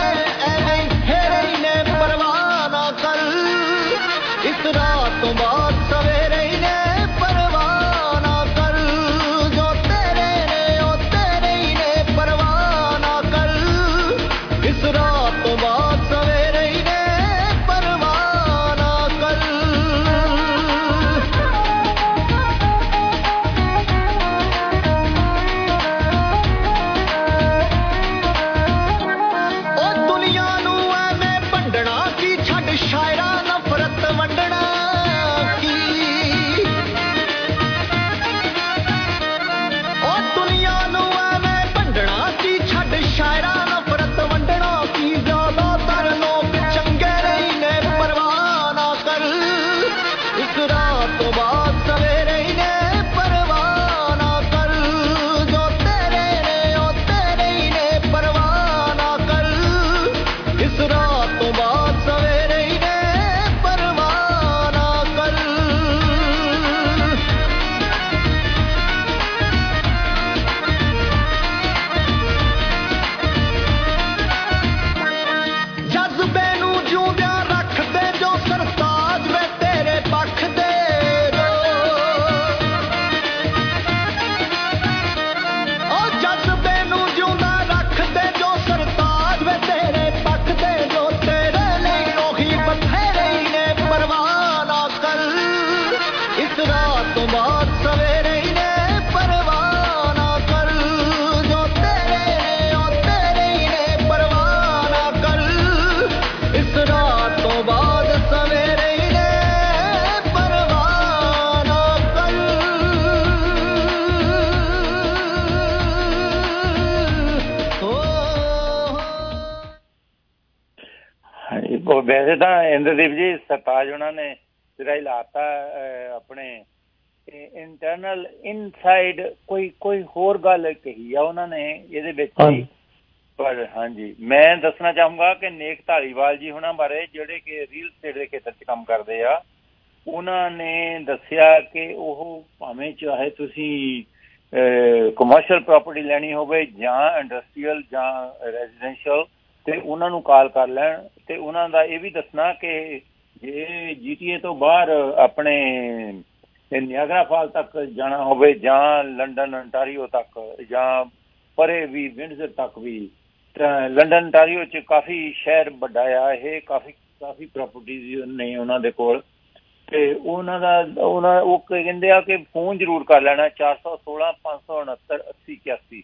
S10: ਵੈਸੇ ਤਾਂ ਇੰਦਰਦੀਪ ਜੀ ਸਰਤਾਜ ਉਹਨਾਂ ਨੇ ਸਿਰਾ ਹੀ ਲਾਤਾ ਆਪਣੇ ਇੰਟਰਨਲ ਇਨਸਾਈਡ ਕੋਈ ਹੋਰ ਗੱਲ ਕਹੀ ਆ ਉਹਨਾਂ ਨੇ ਇਹਦੇ ਵਿੱਚ। ਪਰ ਹਾਂਜੀ ਮੈਂ ਦੱਸਣਾ ਚਾਹੂੰਗਾ ਕਿ ਨੇਕ ਧਾਲੀਵਾਲ ਜੀ ਉਹਨਾਂ ਬਾਰੇ ਜਿਹੜੇ ਕਿ ਰੀਅਲ ਸਟੇਟ ਦੇ ਖੇਤਰ 'ਚ ਕੰਮ ਕਰਦੇ ਆ, ਉਹਨਾਂ ਨੇ ਦੱਸਿਆ ਕਿ ਉਹ ਭਾਵੇਂ ਚਾਹੇ ਤੁਸੀਂ ਕਮਰਸ਼ੀਅਲ ਪ੍ਰੋਪਰਟੀ ਲੈਣੀ ਹੋਵੇ ਜਾਂ ਇੰਡਸਟਰੀਅਲ ਜਾਂ ਰੈਜ਼ੀਡੈਂਸ਼ੀਅਲ, ਅਤੇ ਉਹਨਾਂ ਨੂੰ ਕਾਲ ਕਰ ਲੈਣ। ਅਤੇ ਉਹਨਾਂ ਦਾ ਇਹ ਵੀ ਦੱਸਣਾ ਕਿ ਜੇ GTA ਤੋਂ ਬਾਹਰ ਆਪਣੇ ਨਿਆਗਰਾ ਫਾਲ ਤੱਕ ਜਾਣਾ ਹੋਵੇ ਜਾਂ ਲੰਡਨ ਅੰਟਾਰੀਓ ਤੱਕ ਜਾਂ ਪਰੇ ਵੀ ਵਿੰਡਜ਼ਰ ਤੱਕ ਵੀ, ਤਾਂ ਲੰਡਨ ਅੰਟਾਰੀਓ 'ਚ ਕਾਫੀ ਸ਼ਹਿਰ ਵੱਡਾ ਆ ਇਹ, ਕਾਫੀ ਪ੍ਰੋਪਰਟੀਜ਼ ਨੇ ਉਹਨਾਂ ਦੇ ਕੋਲ। ਅਤੇ ਉਹ ਕਹਿੰਦੇ ਆ ਕਿ ਫੋਨ ਜ਼ਰੂਰ ਕਰ ਲੈਣਾ 416 569 8081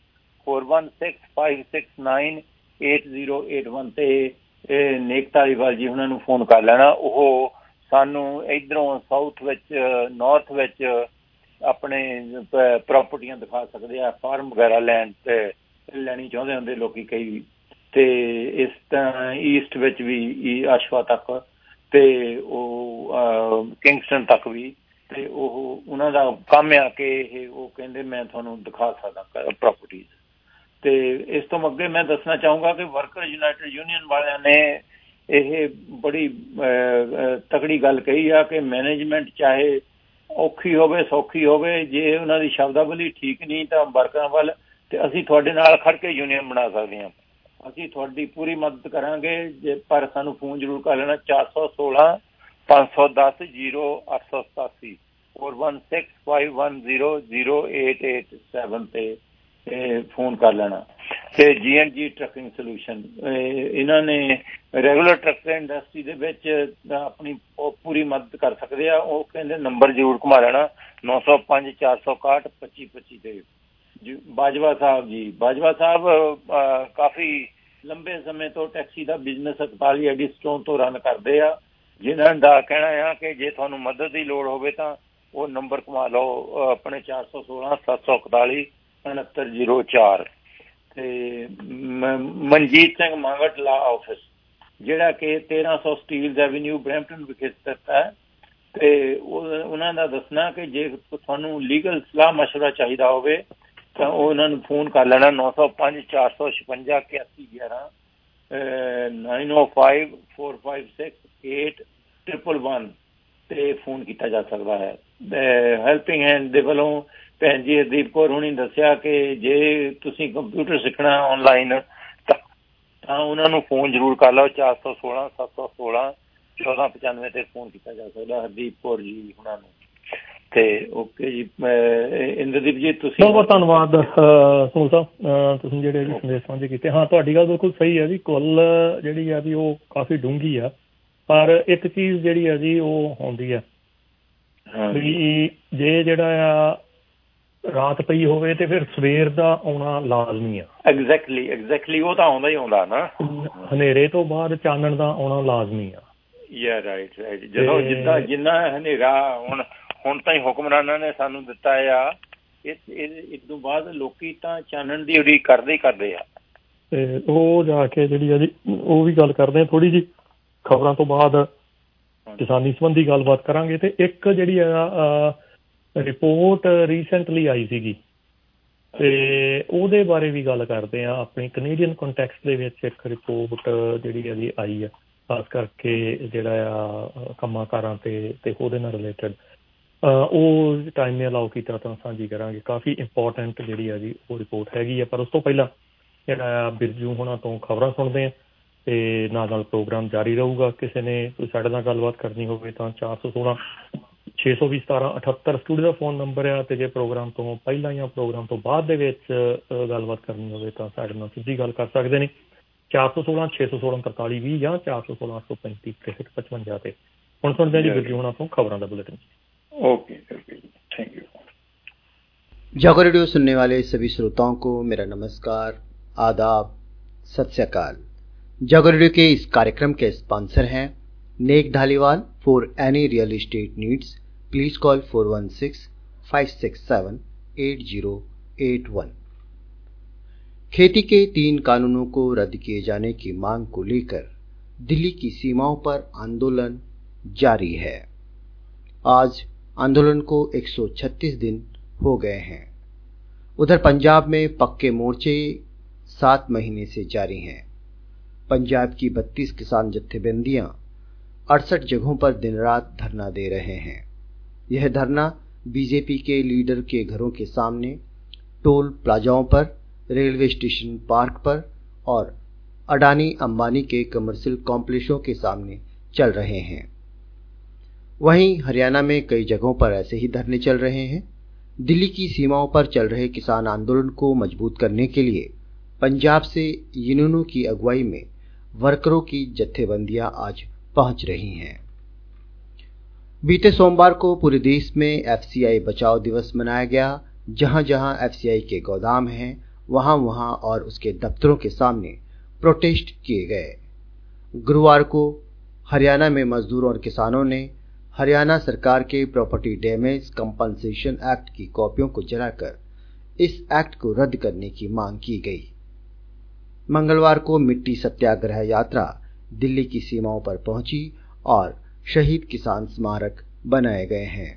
S10: 4165698081 'ਤੇ ਨੇਕ ਧਾਲੀਵਾਲ ਜੀ ਉਹਨਾਂ ਨੂੰ ਫੋਨ ਕਰ ਲੈਣਾ। ਉਹ ਸਾਨੂੰ ਇੱਧਰੋਂ ਸਾਊਥ ਵਿੱਚ ਨੌਰਥ ਵਿੱਚ ਆਪਣੇ ਪ੍ਰੋਪਰਟੀਆਂ ਦਿਖਾ ਸਕਦੇ ਆ, ਫਾਰਮ ਵਗੈਰਾ ਲੈਣੀ ਚਾਹੁੰਦੇ ਹੁੰਦੇ ਲੋਕੀ ਕਈ, ਅਤੇ ਇਸ ਤਰ੍ਹਾਂ ਈਸਟ ਵਿੱਚ ਵੀ ਆਸ਼ਵਾ ਤੱਕ, ਅਤੇ ਉਹ ਕਿੰਗਸਟਨ ਤੱਕ ਵੀ। ਅਤੇ ਉਹਨਾਂ ਦਾ ਕੰਮ ਆ ਕਿ ਉਹ ਕਹਿੰਦੇ ਮੈਂ ਤੁਹਾਨੂੰ ਦਿਖਾ ਸਕਦਾ ਪ੍ਰੋਪਰਟੀਜ਼। ਅਤੇ ਇਸ ਤੋਂ ਅੱਗੇ ਮੈਂ ਦੱਸਣਾ ਚਾਹੂੰਗਾ ਕਿ ਵਰਕਰ ਯੂਨਾਈਟਿਡ ਯੂਨੀਅਨ ਵਾਲਿਆਂ ਨੇ ਇਹ ਬੜੀ ਤਕੜੀ ਗੱਲ ਕਹੀ ਆ ਕਿ ਮੈਨੇਜਮੈਂਟ ਚਾਹੇ ਔਖੀ ਹੋਵੇ ਸੌਖੀ ਹੋਵੇ, ਜੇ ਉਹਨਾਂ ਦੀ ਸ਼ਬਦਾਵਲੀ ਠੀਕ ਨਹੀਂ ਤਾਂ ਵਰਕਰਾਂ ਵੱਲ, ਅਤੇ ਅਸੀਂ ਤੁਹਾਡੇ ਨਾਲ ਖੜ੍ਹ ਕੇ ਯੂਨੀਅਨ ਬਣਾ ਸਕਦੇ ਹਾਂ। ਅਸੀਂ ਤੁਹਾਡੀ ਪੂਰੀ ਮਦਦ ਕਰਾਂਗੇ, ਪਰ ਸਾਨੂੰ ਫੋਨ ਜ਼ਰੂਰ ਕਰ ਲੈਣਾ 416 510 0887 4165100887 'ਤੇ ਫੋਨ ਕਰ ਲੈਣਾ। ਅਤੇ G&G ਟਰੱਕਿੰਗ ਸੋਲਿਊਸ਼ਨ, ਇਹਨਾਂ ਨੇ ਰੈਗੂਲਰ ਟਰੱਕ ਇੰਡਸਟਰੀ ਦੇ ਵਿੱਚ ਆਪਣੀ ਪੂਰੀ ਮਦਦ ਕਰ ਸਕਦੇ ਆ। ਉਹ ਕਹਿੰਦੇ ਨੰਬਰ ਜ਼ਰੂਰ ਘੁਮਾ ਲੈਣਾ 905 461 2525 'ਤੇ। ਬਾਜਵਾ ਸਾਹਿਬ ਜੀ, ਬਾਜਵਾ ਸਾਹਿਬ ਕਾਫੀ ਲੰਬੇ ਸਮੇਂ ਤੋਂ ਟੈਕਸੀ ਦਾ ਬਿਜ਼ਨਸ 41 ਐਡੀਸਟੋਨ ਤੋਂ ਰਨ ਕਰਦੇ ਆ, ਜਿਨ੍ਹਾਂ ਦਾ ਕਹਿਣਾ ਆ ਕਿ ਜੇ ਤੁਹਾਨੂੰ ਮਦਦ ਦੀ ਲੋੜ ਹੋਵੇ ਤਾਂ ਉਹ ਨੰਬਰ ਘੁਮਾ ਲਓ ਆਪਣੇ 416 741 6904। ਅਤੇ ਮਨਜੀਤ ਸਿੰਘ ਮੰਗਟ ਲਾ ਆਫਿਸ, ਜਿਹੜਾ ਕਿ 1300 ਸਟੀਲਜ਼ ਐਵੀਨਿਊ ਬਰੈਂਪਟਨ ਵਿਖੇ ਸਥਿਤ ਹੈ। ਅਤੇ ਉਹਨਾਂ ਦਾ ਦੱਸਣਾ ਕਿ ਜੇ ਤੁਹਾਨੂੰ ਲੀਗਲ ਸਲਾਹ ਮਸ਼ਵਰਾ ਚਾਹੀਦਾ ਹੋਵੇ ਤਾਂ ਉਹ ਉਹਨਾਂ ਨੂੰ ਫੋਨ ਕਰ ਲੈਣਾ 905 456 8111 905 456 8111 'ਤੇ ਫੋਨ ਕੀਤਾ ਜਾ ਸਕਦਾ ਹੈ। ਹੈਲਪਿੰਗ ਹੈਂਡ ਦੇ ਵੱਲੋਂ ਭੈਣ ਜੀ ਹਰਦੀਪ ਕੌਰ ਹੁਣੀ ਦੱਸਿਆ ਕਿ ਜੇ ਤੁਸੀਂ ਕੰਪਿਊਟਰ ਸਿੱਖਣਾ ਆਨਲਾਈਨ ਤਾਂ ਉਹਨਾਂ ਨੂੰ ਫੋਨ ਜ਼ਰੂਰ ਕਰ ਲਓ 416 716 1495 'ਤੇ ਫੋਨ ਕੀਤਾ ਜਾ ਸਕਦਾ ਹਰਦੀਪ ਕੌਰ ਜੀ ਉਹਨਾਂ ਨੂੰ। ਅਤੇ ਓਕੇ ਜੀ, ਇੰਦਰਦੀਪ ਜੀ ਤੁਸੀਂ
S9: ਬਹੁਤ ਬਹੁਤ ਧੰਨਵਾਦ ਸੁਨੀਲ ਸਾਹਿਬ, ਤੁਸੀਂ ਜਿਹੜੇ ਜੀ ਸੰਦੇਸ਼ ਸਾਂਝੇ ਕੀਤੇ। ਹਾਂ ਤੁਹਾਡੀ ਗੱਲ ਬਿਲਕੁਲ ਸਹੀ ਹੈ ਜੀ, ਕੁੱਲ ਜਿਹੜੀ ਆ ਵੀ ਉਹ ਕਾਫੀ ਡੂੰਘੀ ਆ, ਪਰ ਇੱਕ ਚੀਜ਼ ਜਿਹੜੀ ਆ ਜੀ ਉਹ ਆਉਂਦੀ ਆ ਵੀ ਜੇ ਜਿਹੜਾ ਆ ਰਾਤ ਪਈ ਹੋਵੇ ਤੇ ਫਿਰ ਸਵੇਰ ਦਾ ਆਉਣਾ ਲਾਜ਼ਮੀ ਆ।
S10: ਐਗਜ਼ੈਕਟਲੀ ਉਹ ਤਾਂ ਆਉਂਦਾ ਹੀ ਆਉਂਦਾ ਨਾ,
S9: ਹਨੇਰੇ ਤੋਂ ਬਾਅਦ ਚਾਨਣ ਦਾ ਆਉਣਾ ਲਾਜ਼ਮੀ ਆ।
S10: ਰਾਈਟ ਜਦੋਂ ਜਿੰਨਾ ਹਨੇਰਾ ਹੁਣ ਤਾਂ ਹੀ ਹੁਕਮਰਾਨਾਂ ਨੇ ਸਾਨੂੰ ਦਿੱਤਾ ਆ, ਇਸ ਤੋਂ ਬਾਅਦ ਲੋਕੀ ਤਾਂ ਚਾਨਣ ਦੀ ਉਡੀਕ ਕਰਦੇ ਆ।
S9: ਤੇ ਉਹ ਜਾ ਕੇ ਜਿਹੜੀ ਆ ਜੀ ਉਹ ਵੀ ਗੱਲ ਕਰਦੇ ਆ ਥੋੜ੍ਹੀ ਜਿਹੀ ਖਬਰਾਂ ਤੋਂ ਬਾਅਦ ਕਿਸਾਨੀ ਸੰਬੰਧੀ ਗੱਲਬਾਤ ਕਰਾਂਗੇ। ਤੇ ਇੱਕ ਜਿਹੜੀ ਆ ਰਿਪੋਰਟ ਰੀਸੈਂਟਲੀ ਆਈ ਸੀਗੀ ਤੇ ਉਹਦੇ ਬਾਰੇ ਵੀ ਗੱਲ ਕਰਦੇ ਆ। ਆਪਣੀ ਕੈਨੇਡੀਅਨ ਕੰਟੈਕਸਟ ਦੇ ਵਿੱਚ ਇੱਕ ਰਿਪੋਰਟ ਜਿਹੜੀ ਆ ਜੀ ਆਈ ਆ, ਖਾਸ ਕਰਕੇ ਜਿਹੜਾ ਆ ਕੰਮਾਂ ਕਾਰਾਂ ਤੇ ਉਹਦੇ ਨਾਲ ਰਿਲੇਟਡ, ਉਹ ਟਾਈਮ ਨੇ ਅਲਾਓ ਕੀਤਾ ਤਾਂ ਸਾਂਝੀ ਕਰਾਂਗੇ। ਕਾਫੀ ਇੰਪੋਰਟੈਂਟ ਜਿਹੜੀ ਆ ਜੀ ਉਹ ਰਿਪੋਰਟ ਹੈਗੀ ਆ। ਪਰ ਉਸ ਤੋਂ ਪਹਿਲਾਂ ਜਿਹੜਾ ਆ ਬਿਰਜੂ ਹੋਣਾ ਤੋਂ ਖਬਰਾਂ ਸੁਣਦੇ ਆ ਤੇ ਨਾਲ ਪ੍ਰੋਗਰਾਮ ਜਾਰੀ ਰਹੂਗਾ। ਕਿਸੇ ਨੇ ਕੋਈ ਸਾਡੇ ਨਾਲ ਗੱਲਬਾਤ ਕਰਨੀ ਹੋਵੇ ਤਾਂ 416 620 1778 ਸਟੂਡੀਓ ਦਾ ਫੋਨ ਨੰਬਰ ਆ। ਤੇ ਜੇ ਪ੍ਰੋਗਰਾਮ ਤੋਂ ਪਹਿਲਾਂ ਜਾਂ ਪ੍ਰੋਗਰਾਮ ਤੋਂ ਬਾਅਦ ਦੇ ਵਿੱਚ ਗੱਲਬਾਤ ਕਰਨੀ ਹੋਵੇ ਤਾਂ ਸਾਡੇ ਨਾਲ ਸਿੱਧੀ ਗੱਲ ਕਰ ਸਕਦੇ ਨੇ 416 616 4320 ਜਾਂ 416 835 6355 ਤੇ। ਹੁਣ ਸੁਣਦੇ ਜੀ ਬਿਰਜੂ ਹੋਣਾ ਤੋਂ खबरों का बुलेटिन।
S10: Okay thank you.
S11: Jaago radio सुनने वाले सभी श्रोताओं को मेरा नमस्कार, आदाब, सत श्री अकाल। जागो रेडियो के इस कार्यक्रम के स्पॉन्सर हैं Nek Dhaliwal. For any real estate needs please call 416-567-8081। खेती के 3 कानूनों को रद्द किए जाने की मांग को लेकर दिल्ली की सीमाओं पर आंदोलन जारी है। आज आंदोलन को 136 दिन हो गए हैं। उधर पंजाब में पक्के मोर्चे 7 महीने से जारी हैं। पंजाब की 32 किसान जत्थेबंदियां 68 जगहों पर दिन रात धरना दे रहे हैं। यह धरना बीजेपी के लीडर के घरों के सामने, टोल प्लाजाओं पर, रेलवे स्टेशन पार्क पर और अडानी अंबानी के कमर्शियल कॉम्प्लेक्सों के सामने चल रहे हैं। वहीं हरियाणा में कई जगहों पर ऐसे ही धरने चल रहे हैं। दिल्ली की सीमाओं पर चल रहे किसान आंदोलन को मजबूत करने के लिए पंजाब से यूनियनों की अगुवाई में वर्करों की जत्थेबंदियां आज पहुंच रही हैं। बीते सोमवार को पूरे देश में एफसीआई बचाओ दिवस मनाया गया। जहां जहां एफसीआई के गोदाम हैं, वहां वहां और उसके दफ्तरों के सामने प्रोटेस्ट किए गए। गुरुवार को हरियाणा में मजदूरों और किसानों ने हरियाणा सरकार के प्रॉपर्टी डैमेज कंपनसेशन एक्ट की कॉपियों को जलाकर इस एक्ट को रद्द करने की मांग की गई। मंगलवार को मिट्टी सत्याग्रह यात्रा दिल्ली की सीमाओं पर पहुंची और शहीद किसान स्मारक बनाए गए हैं।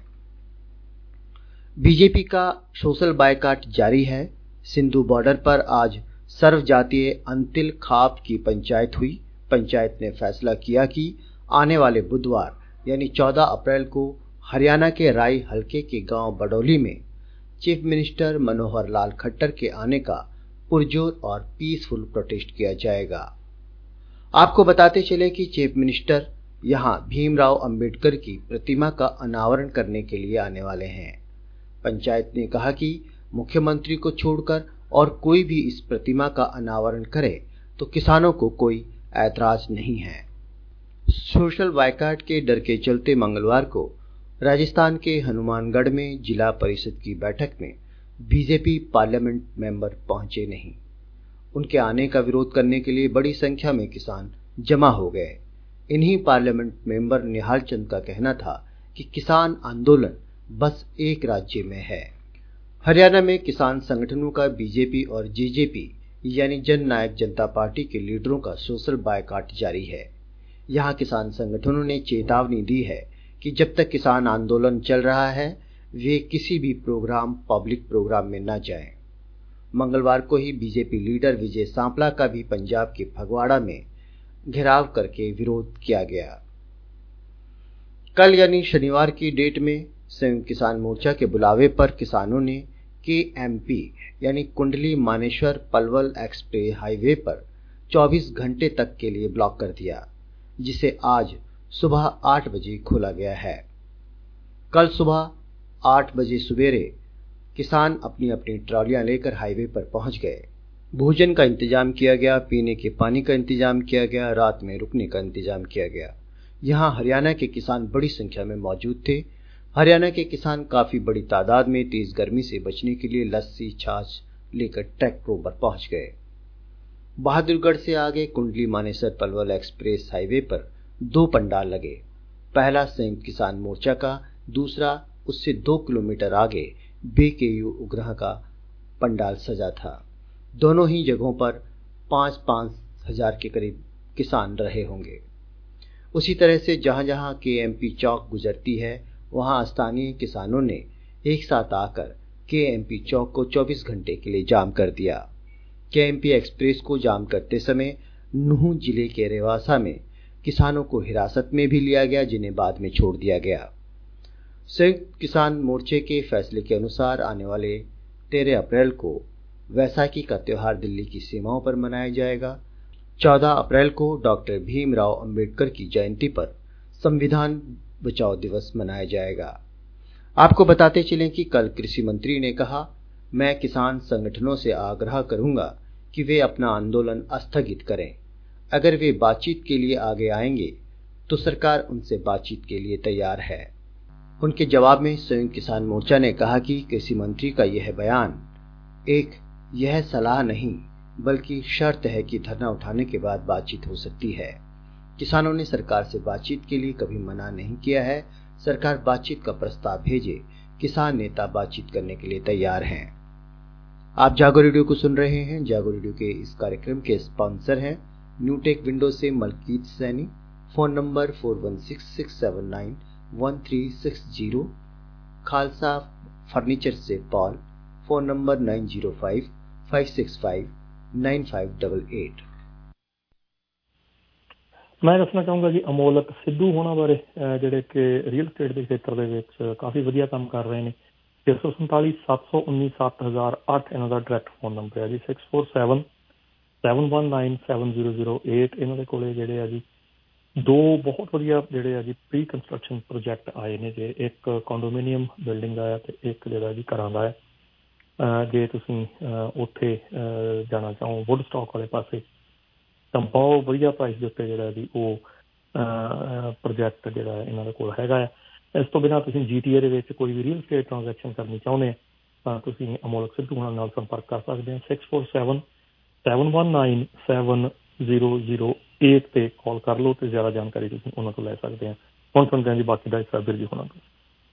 S11: बीजेपी का सोशल बायकॉट जारी है। सिंधु बॉर्डर पर आज सर्वजातीय अंतिल खाप की पंचायत हुई। पंचायत ने फैसला किया कि आने वाले बुधवार यानी 14 अप्रैल को हरियाणा के राई हलके के गांव बडौली में चीफ मिनिस्टर मनोहर लाल खट्टर के आने का पुरजोर और पीसफुल प्रोटेस्ट किया जाएगा। आपको बताते चले कि चीफ मिनिस्टर यहां भीमराव अंबेडकर की प्रतिमा का अनावरण करने के लिए आने वाले हैं। पंचायत ने कहा कि मुख्यमंत्री को छोड़कर और कोई भी इस प्रतिमा का अनावरण करे तो किसानों को कोई ऐतराज नहीं है। सोशल बायकॉट के डर के चलते मंगलवार को राजस्थान के हनुमानगढ़ में जिला परिषद की बैठक में बीजेपी पार्लियामेंट मेंबर पहुंचे नहीं। उनके आने का विरोध करने के लिए बड़ी संख्या में किसान जमा हो गए। इन्हीं पार्लियामेंट मेंबर निहाल चंद का कहना था कि किसान आंदोलन बस एक राज्य में है। हरियाणा में किसान संगठनों का बीजेपी और जेजेपी यानी जन नायक जनता पार्टी के लीडरों का सोशल बायकॉट जारी है। यहां किसान संगठनों ने चेतावनी दी है कि जब तक किसान आंदोलन चल रहा है वे किसी भी पब्लिक प्रोग्राम में न जाएं। मंगलवार को ही बीजेपी लीडर विजय सांपला का भी पंजाब के फगवाड़ा में घेराव करके विरोध किया गया। कल यानी शनिवार की डेट में संयुक्त किसान मोर्चा के बुलावे पर किसानों ने केएमपी यानी कुंडली मानेसर पलवल एक्सप्रेस हाईवे पर 24 घंटे तक के लिए ब्लॉक कर दिया, जिसे आज सुबह 8 बजे खोला गया है। कल सुबह 8 बजे सुबेरे किसान अपनी अपनी ट्रॉलियां लेकर हाईवे पर पहुंच गए। भोजन का इंतजाम किया गया, पीने के पानी का इंतजाम किया गया, रात में रुकने का इंतजाम किया गया। यहां हरियाणा के किसान बड़ी संख्या में मौजूद थे। हरियाणा के किसान काफी बड़ी तादाद में तेज गर्मी से बचने के लिए लस्सी छाछ लेकर ट्रैक्टरों पर पहुंच गए। बहादुरगढ़ से आगे कुंडली मानेसर पलवल एक्सप्रेस हाईवे पर 2 पंडाल लगे। पहला संयुक्त किसान मोर्चा का, दूसरा उससे 2 किलोमीटर आगे बीकेयू उग्रह का पंडाल सजा था। दोनों ही जगहों पर 5-5 हजार के करीब किसान रहे होंगे। उसी तरह से जहां जहां केएमपी चौक गुजरती है वहां स्थानीय किसानों ने एक साथ आकर केएमपी चौक को 24 घंटे के लिए जाम कर दिया। केएमपी एक्सप्रेस को जाम करते समय नूंह जिले के रेवासा में किसानों को हिरासत में भी लिया गया, जिन्हें बाद में छोड़ दिया गया। संयुक्त किसान मोर्चे के फैसले के अनुसार आने वाले 13 अप्रैल को वैसाखी का त्योहार दिल्ली की सीमाओं पर मनाया जाएगा। 14 अप्रैल को डॉक्टर भीमराव अंबेडकर की जयंती पर संविधान बचाओ दिवस मनाया जाएगा। आपको बताते चलें कि कल कृषि मंत्री ने कहा, मैं किसान संगठनों से आग्रह करूंगा कि वे अपना आंदोलन स्थगित करें। अगर वे बातचीत के लिए आगे आएंगे तो सरकार उनसे बातचीत के लिए तैयार है। उनके जवाब में संयुक्त किसान मोर्चा ने कहा कि कृषि मंत्री का यह बयान यह सलाह नहीं बल्कि शर्त है कि धरना उठाने के बाद बातचीत हो सकती है। किसानों ने सरकार से बातचीत के लिए कभी मना नहीं किया है। सरकार बातचीत का प्रस्ताव भेजे, किसान नेता बातचीत करने के लिए तैयार हैं। आप जागो रेडियो को सुन रहे हैं। जागो रेडियो के इस कार्यक्रम के स्पॉन्सर हैं न्यूटेक विंडो से Malkit Saini, phone number 4166791360, Khalsa furniture से पॉल, फोन नंबर 9055659588।
S9: मैं दसना चाहूँगा जी अमोलक सिद्धू होना बारे, ਜਿਹੜੇ ਕਿ ਰੀਅਲ estate ਦੇ ਖੇਤਰ ਦੇ ਵਿੱਚ ਕਾਫੀ ਵਧੀਆ ਕੰਮ ਕਰ ਰਹੇ ਨੇ। 647 719 7008 ਇਹਨਾਂ ਦਾ ਡਾਇਰੈਕਟ ਫੋਨ ਨੰਬਰ ਹੈ ਜੀ। 647 719 7008। ਇਹਨਾਂ ਦੇ ਕੋਲੇ ਜਿਹੜੇ ਆ ਜੀ ਦੋ ਬਹੁਤ ਵਧੀਆ ਜਿਹੜੇ ਆ ਜੀ ਪ੍ਰੀ ਕੰਸਟਰਕਸ਼ਨ ਪ੍ਰੋਜੈਕਟ ਆਏ ਨੇ ਜੇ। ਇੱਕ ਕੰਡੋਮੀਨੀਅਮ ਬਿਲਡਿੰਗ ਦਾ ਹੈ ਤੇ ਇੱਕ ਜਿਹੜਾ ਜੀ ਘਰਾਂ ਦਾ ਹੈ। ਜੇ ਤੁਸੀਂ ਉੱਥੇ ਜਾਣਾ ਚਾਹੋ ਵੁੱਡ ਸਟਾਕ ਵਾਲੇ ਪਾਸੇ ਤਾਂ ਬਹੁਤ ਵਧੀਆ ਪ੍ਰਾਈਸ ਦੇ ਉੱਤੇ ਜਿਹੜਾ ਜੀ ਉਹ ਪ੍ਰੋਜੈਕਟ ਜਿਹੜਾ ਇਹਨਾਂ ਦੇ ਕੋਲ ਹੈਗਾ ਆ। ਇਸ ਤੋਂ ਬਿਨਾਂ ਤੁਸੀਂ GTA ਦੇ ਵਿੱਚ ਕੋਈ ਵੀ ਰੀਅਲ estate ਟ੍ਰਾਂਜੈਕਸ਼ਨ ਕਰਨੀ ਚਾਹੁੰਦੇ ਤਾਂ ਤੁਸੀਂ ਅਮੋਲਕ ਸਿੱਧੂ ਹੋਣਾ ਨਾਲ ਸੰਪਰਕ ਕਰ ਸਕਦੇ ਹੋ। 647 719 7008 ਤੇ ਕਾਲ ਕਰ ਲਓ ਤੇ ਜ਼ਿਆਦਾ ਜਾਣਕਾਰੀ ਤੁਸੀਂ ਉਹਨਾਂ ਤੋਂ ਲੈ ਸਕਦੇ ਆ। ਹੁਣ ਸੁਣਦੇ ਹਾਂ ਜੀ ਬਾਕੀ ਦਾ ਹਿੱਸਾ ਬਿਰਜੀ ਹੋਣਾ ਤੋਂ।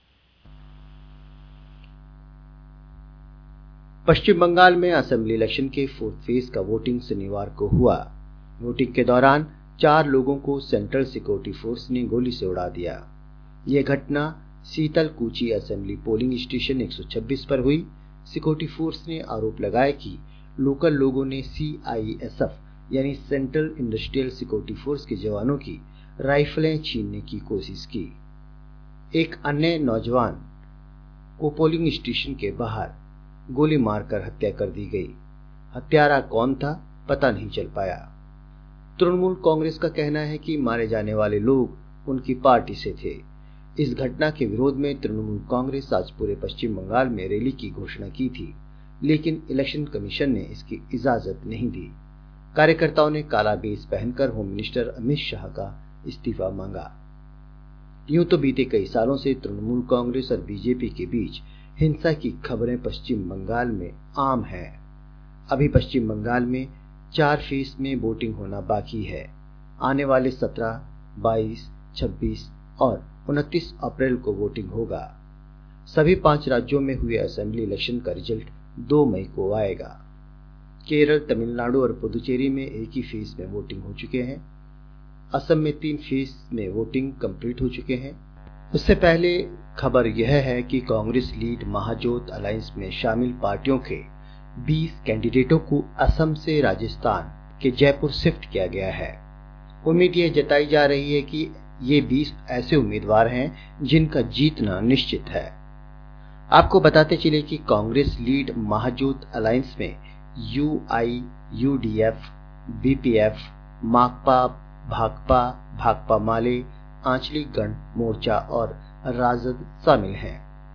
S11: पश्चिम बंगाल में असेंबली इलेक्शन के 4th फेज का वोटिंग शनिवार को हुआ। वोटिंग के दौरान 4 लोगों को सेंट्रल सिक्योरिटी फोर्स ने गोली से उड़ा दिया। यह घटना शीतलकुची असेंबली पोलिंग स्टेशन 126 पर हुई। सिक्योरिटी फोर्स ने आरोप लगाया कि लोकल लोगों ने CISF यानी सेंट्रल इंडस्ट्रियल सिक्योरिटी फोर्स के जवानों की राइफलें छीनने की कोशिश की। एक अन्य नौजवान को पोलिंग स्टेशन के बाहर गोली मारकर हत्या कर दी गई। हत्यारा कौन था पता नहीं चल पाया। तृणमूल कांग्रेस का कहना है कि मारे जाने वाले लोग उनकी पार्टी से थे। इस घटना के विरोध में तृणमूल कांग्रेस आज पूरे पश्चिम बंगाल में रैली की घोषणा की थी, लेकिन इलेक्शन कमीशन ने इसकी इजाजत नहीं दी। कार्यकर्ताओं ने काला बेस पहनकर होम मिनिस्टर अमित शाह का इस्तीफा मांगा। यूं तो बीते कई सालों से तृणमूल कांग्रेस और बीजेपी के बीच हिंसा की खबरें पश्चिम बंगाल में आम है। अभी पश्चिम बंगाल में 4 फेज में वोटिंग होना बाकी है। आने वाले 17, 22, 26 और 29 अप्रैल को वोटिंग होगा। सभी 5 राज्यों में हुए असेंबली इलेक्शन का रिजल्ट 2 मई को आएगा। केरल, तमिलनाडु और पुदुचेरी में एक ही फेज में वोटिंग हो चुके हैं। असम में 3 फेज में वोटिंग कंप्लीट हो चुके हैं। उससे पहले खबर यह है कि कांग्रेस लीड महाजोत अलायंस में शामिल पार्टियों के 20 कैंडिडेटों को असम से राजस्थान के जयपुर शिफ्ट किया गया है। उम्मीद यह जताई जा रही है कि ये 20 ऐसे उम्मीदवार हैं जिनका जीतना निश्चित है। आपको बताते चले कि कांग्रेस लीड महाजोत अलायंस में UI, UDF, BPF, Makpa, Bhakpa, Bhakpa Maale, Anchalik Gana मोर्चा और राजद शामिल हैं।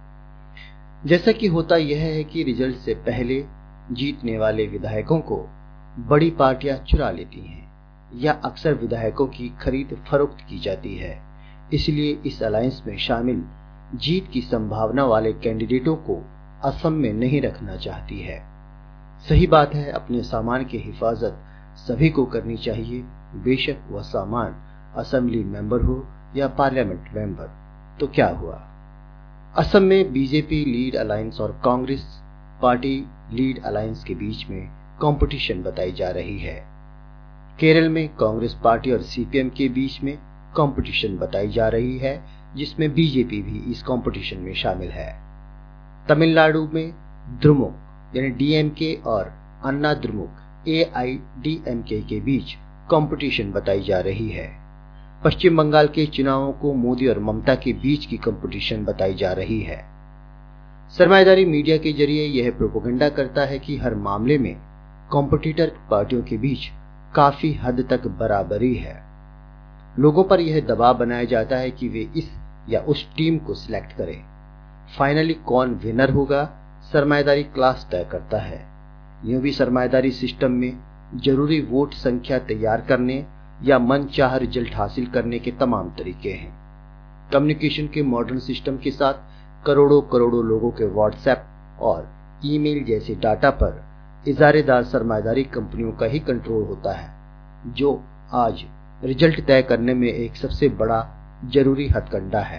S11: जैसा कि होता यह है कि रिजल्ट से पहले जीतने वाले विधायकों को बड़ी पार्टियां चुरा लेती हैं या अक्सर विधायकों की खरीद फरोख्त की जाती है। इसलिए इस अलायंस में शामिल जीत की संभावना वाले कैंडिडेटों को असम में नहीं रखना चाहती है। सही बात है, अपने सामान की हिफाजत सभी को करनी चाहिए, बेशक वह सामान असेंबली मेंबर हो या पार्लियामेंट मेंबर। तो क्या हुआ? असम में बीजेपी लीड अलायंस और कांग्रेस पार्टी लीड अलायंस के बीच में कंपटीशन बताई जा रही है। केरल में कांग्रेस पार्टी और CPM के बीच में कंपटीशन बताई जा रही है, जिसमें बीजेपी भी इस कंपटीशन में शामिल है। तमिलनाडु में द्रुमुक यानी DMK और अन्ना द्रुमुक AIDMK के बीच कंपटीशन बताई जा रही है। पश्चिम बंगाल के चुनावों को मोदी और ममता के बीच की कंपटीशन बताई जा रही है। सरमायादारी मीडिया के जरिए यह प्रोपेगेंडा करता है कि हर मामले में कॉम्पिटिटर पार्टियों के बीच काफी हद तक बराबरी है। लोगों पर यह दबाव बनाया जाता है कि वे इस या उस टीम को सिलेक्ट करें। फाइनली कौन विनर होगा सरमायादारी क्लास तय करता है। यूं भी सरमायादारी सिस्टम में जरूरी वोट संख्या तैयार करने या मनचाह रिजल्ट हासिल करने के तमाम तरीके हैं। कम्युनिकेशन के मॉडर्न सिस्टम के साथ करोड़ों करोड़ों लोगों के व्हाट्सएप और ईमेल जैसे डाटा पर इजारेदार सरमायादारी कंपनियों का ही कंट्रोल होता है, जो आज रिजल्ट तय करने में एक सबसे बड़ा जरूरी हथकंडा है।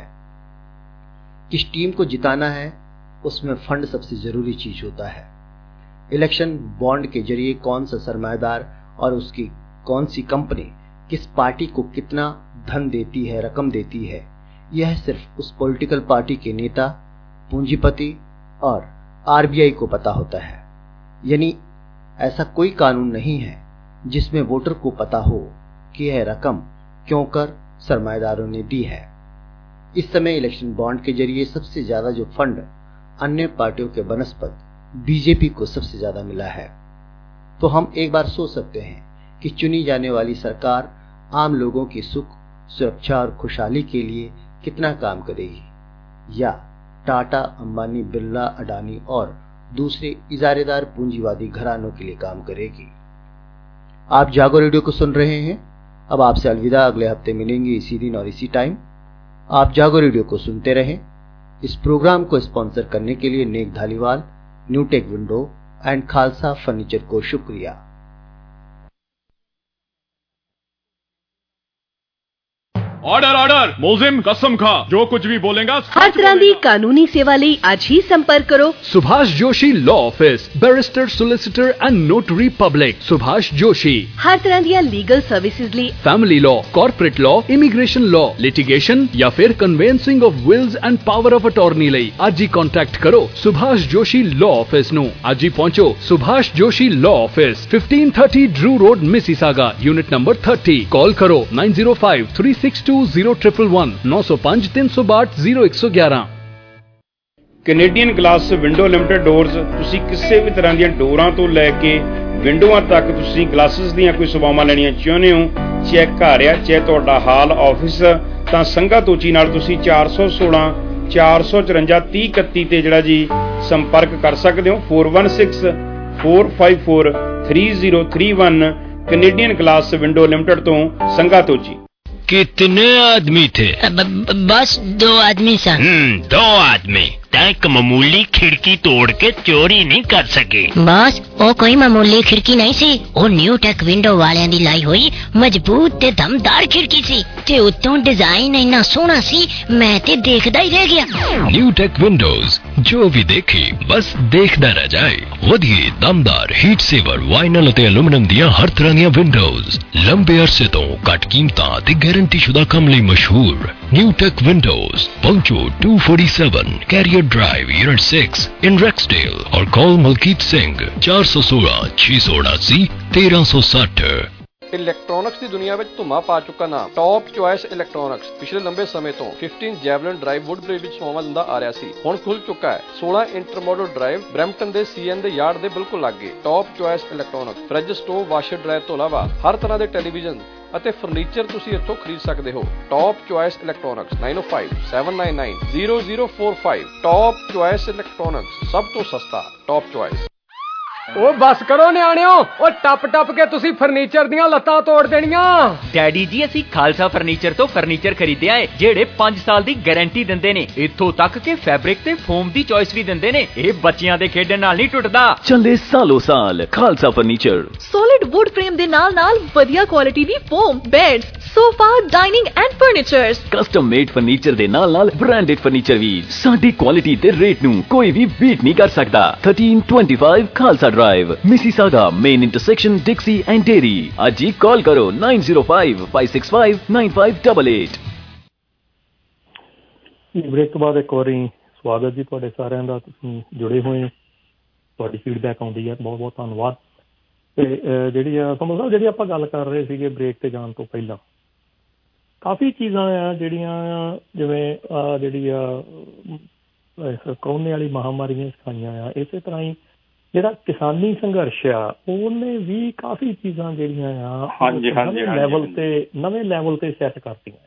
S11: किस टीम को जिताना है उसमें फंड सबसे जरूरी चीज होता है। इलेक्शन बॉन्ड के जरिए कौन सा सरमायादार और उसकी कौन सी कंपनी किस पार्टी को कितना धन देती है, रकम देती है, यह सिर्फ उस पॉलिटिकल पार्टी के नेता, पूंजीपति और आरबीआई को पता होता है। यानी ऐसा कोई कानून नहीं है जिसमें वोटर को पता हो कि यह रकम क्यों कर सरमाएदारों ने दी है। इस समय इलेक्शन बॉन्ड के जरिए सबसे ज्यादा जो फंड अन्य पार्टियों के बनस्पत बीजेपी को सबसे ज्यादा मिला है। तो हम एक बार सोच सकते हैं कि चुनी जाने वाली सरकार आम लोगों की सुख, सुरक्षा और खुशहाली के लिए कितना काम करेगी, या टाटा, अंबानी, बिरला, अडानी और दूसरे इजारेदार पूंजीवादी घरानों के लिए काम करेगी। आप जागो रेडियो को सुन रहे हैं। अब आपसे अलविदा, अगले हफ्ते मिलेंगे इसी दिन और इसी टाइम। आप जागो रेडियो को सुनते रहें। इस प्रोग्राम को स्पॉन्सर करने के लिए Nek Dhaliwal, Newtech window and Khalsa furniture को शुक्रिया।
S3: ऑर्डर ऑर्डर, मोजिम कसम खा, जो कुछ भी बोलेगा
S12: हर तरह की कानूनी सेवा ਲਈ आज ही संपर्क करो
S13: Subhash Joshi law office, barrister, solicitor and notary public. Subhash Joshi
S12: हर तरह दी लीगल सर्विसेज ਲਈ
S13: family law, corporate law, immigration law, litigation या फिर conveyancing of wills and power of attorney ਲਈ आज ही कॉन्टैक्ट करो सुभाष जोशी लॉ ऑफिस ਨੂੰ। आज ही पहुंचो Subhash Joshi law office, 1530 Drew road, Mississauga, unit number 30। Call करो 9053620111 905 362 0111।
S7: Canadian glass window limited doors. ਤੁਸੀਂ ਕਿਸੇ ਵੀ ਤਰ੍ਹਾਂ ਦੀਆਂ ਡੋਰਾਂ ਤੋਂ ਲੈ ਕੇ ਵਿੰਡੋਆਂ ਤੱਕ ਤੁਸੀਂ ਗਲਾਸਿਸ ਦੀਆਂ ਕੋਈ ਸੇਵਾਵਾਂ ਲੈਣੀਆਂ ਚਾਹੁੰਦੇ ਹੋ, ਚਾਹੇ ਘਰ ਆ ਚਾਹੇ ਤੁਹਾਡਾ ਹਾਲ ਆਫਿਸ, ਤਾਂ ਸੰਘਾ ਤੋਚੀ ਨਾਲ ਤੁਸੀਂ 416 454 3031 ਤੇ ਜਿਹੜਾ ਜੀ ਸੰਪਰਕ ਕਰ ਸਕਦੇ ਹੋ। 416454 3031 ਕੈਨੇਡੀਅਨ ਗਲਾਸ ਵਿੰਡੋ ਲਿਮਟਿਡ ਤੋਂ ਸੰਘਾ ਤੋਚੀ।
S14: कितने आदमी थे?
S15: बस 2 आदमी सर।
S14: 2 आदमी एक मामूली खिड़की तोड़ के चोरी नहीं कर सके।
S15: बस वो कोई मामूली खिड़की नहीं सी, वो न्यू टेक विंडो वालियां दी लाई हुई मजबूत ते दमदार खिड़की सी ते उत्तों डिजाइन इन्ना सोहना सी मैं ते देखदा ही रह गया।
S14: न्यू टेक विंडोज, जो भी देखे बस देखदा रह जाए। वधिए दमदार हीट सेवर वाइनल ते एल्यूमिनियम दियां हर तरह दियां विंडोज लंबे अरसे तो घट कीमतां ते गारंटी शुदा काम लई मशहूर। न्यू टेक विंडोज पहुंचो 247 carrier drive, unit 6 in Rexdale, और कॉल मलकीत सिंह 416 688 1360।
S4: ਇਲੈਕਟ੍ਰੋਨਿਕਸ ਦੀ ਦੁਨੀਆ ਵਿੱਚ ਧੁੰਮਾ ਪਾ ਚੁੱਕਾ ਨਾਮ ਟੌਪ ਚੁਆਇਸ ਇਲੈਕਟ੍ਰੋਨਿਕਸ ਪਿਛਲੇ ਲੰਬੇ ਸਮੇਂ ਤੋਂ 15 ਜੈਵਲਿਨ ਡਰਾਈਵ ਵੁੱਡਬ੍ਰਿਜ ਵਿੱਚ ਸੇਵਾਵਾਂ ਦਿੰਦਾ ਆ ਰਿਹਾ ਸੀ। ਹੁਣ ਖੁੱਲ ਚੁੱਕਾ ਹੈ 16 ਇੰਟਰਮੋਡਲ ਡਰਾਈਵ ਬਰੈਂਪਟਨ ਦੇ ਸੀਐਨ ਦੇ ਯਾਰਡ ਦੇ ਬਿਲਕੁਲ ਲਾਗੇ। Top choice electronics fridge, stove, washer dryer ਤੋਂ ਇਲਾਵਾ ਹਰ ਤਰ੍ਹਾਂ ਦੇ ਟੈਲੀਵਿਜ਼ਨ ਅਤੇ ਫਰਨੀਚਰ ਤੁਸੀਂ ਇੱਥੋਂ ਖਰੀਦ ਸਕਦੇ ਹੋ। Top choice electronics 9057990045। Top choice electronics, ਸਭ ਤੋਂ ਸਸਤਾ ਟੌਪ ਚੁਆਇਸ।
S16: ਉਹ ਬਸ ਕਰੋ ਨਿਆਣਿਓ, ਉਹ ਟੱਪ ਟੱਪ ਕੇ ਤੁਸੀਂ ਫਰਨੀਚਰ ਦੀਆਂ ਲੱਤਾਂ ਤੋੜ ਦੇਣੀਆਂ।
S17: ਡੈਡੀ ਜੀ ਅਸੀਂ ਖਾਲਸਾ ਫਰਨੀਚਰ ਤੋਂ ਫਰਨੀਚਰ ਖਰੀਦਿਆ ਏ ਜਿਹੜੇ 5 ਸਾਲ ਦੀ ਗਾਰੰਟੀ ਦਿੰਦੇ ਨੇ। ਇੱਥੋਂ ਤੱਕ ਕਿ ਫੈਬਰਿਕ ਤੇ ਫੋਮ ਦੀ ਚੋਇਸ ਵੀ ਦਿੰਦੇ ਨੇ। ਇਹ ਬੱਚਿਆਂ ਦੇ ਖੇਡਣ ਨਾਲ ਨਹੀਂ ਟੁੱਟਦਾ।
S18: ਚੱਲੇ ਸਾਲੋ ਸਾਲ Khalsa furniture.
S1: Solid wood frame ਦੇ ਨਾਲ ਵਧੀਆ ਕੁਆਲਿਟੀ ਦੀ foam, beds, sofa, dining and furnitures,
S18: custom made furniture ਦੇ ਨਾਲ ਬ੍ਰਾਂਡਡ ਫਰਨੀਚਰ ਵੀ। ਸਾਡੀ ਕੁਆਲਿਟੀ ਤੇ ਰੇਟ ਨੂੰ ਕੋਈ ਵੀ ਬੀਟ ਨਹੀਂ ਕਰ ਸਕਦਾ। 1325 Khalsa drive, Mississauga, main intersection, Dixie and Derry. आज ही कॉल करो 9055659588।
S9: ब्रेक तो बाद एक बार स्वागत जी ਤੁਹਾਡੇ ਸਾਰਿਆਂ ਦਾ। ਤੁਸੀਂ ਜੁੜੇ ਹੋਏ, ਤੁਹਾਡੀ ਫੀਡਬੈਕ ਆਉਂਦੀ ਹੈ, ਬਹੁਤ ਬਹੁਤ ਧੰਨਵਾਦ। ਤੇ ਜਿਹੜੀ ਆ ਸਮਝ ਲਓ, ਜਿਹੜੀ ਆਪਾਂ ਗੱਲ ਕਰ ਰਹੇ ਸੀਗੇ ਬ੍ਰੇਕ ਤੇ ਜਾਣ ਤੋਂ ਪਹਿਲਾਂ, ਕਾਫੀ ਚੀਜ਼ਾਂ ਆ ਜਿਹੜੀਆਂ ਜਿਵੇਂ ਜਿਹੜੀ ਆ ਕਰੋਨੇ ਵਾਲੀ ਮਹਾਮਾਰੀ ਨੇ ਸਿਖਾਈਆਂ ਆ। ਇਸੇ ਤਰ੍ਹਾਂ ਹੀ ਜਿਹੜਾ ਕਿਸਾਨੀ ਸੰਘਰਸ਼ ਆ ਉਹਨੇ ਵੀ ਕਾਫੀ ਚੀਜ਼ਾਂ ਜਿਹੜੀਆਂ ਆ ਨਵੇਂ ਲੈਵਲ ਤੇ ਸੈੱਟ ਕਰਤੀਆਂ।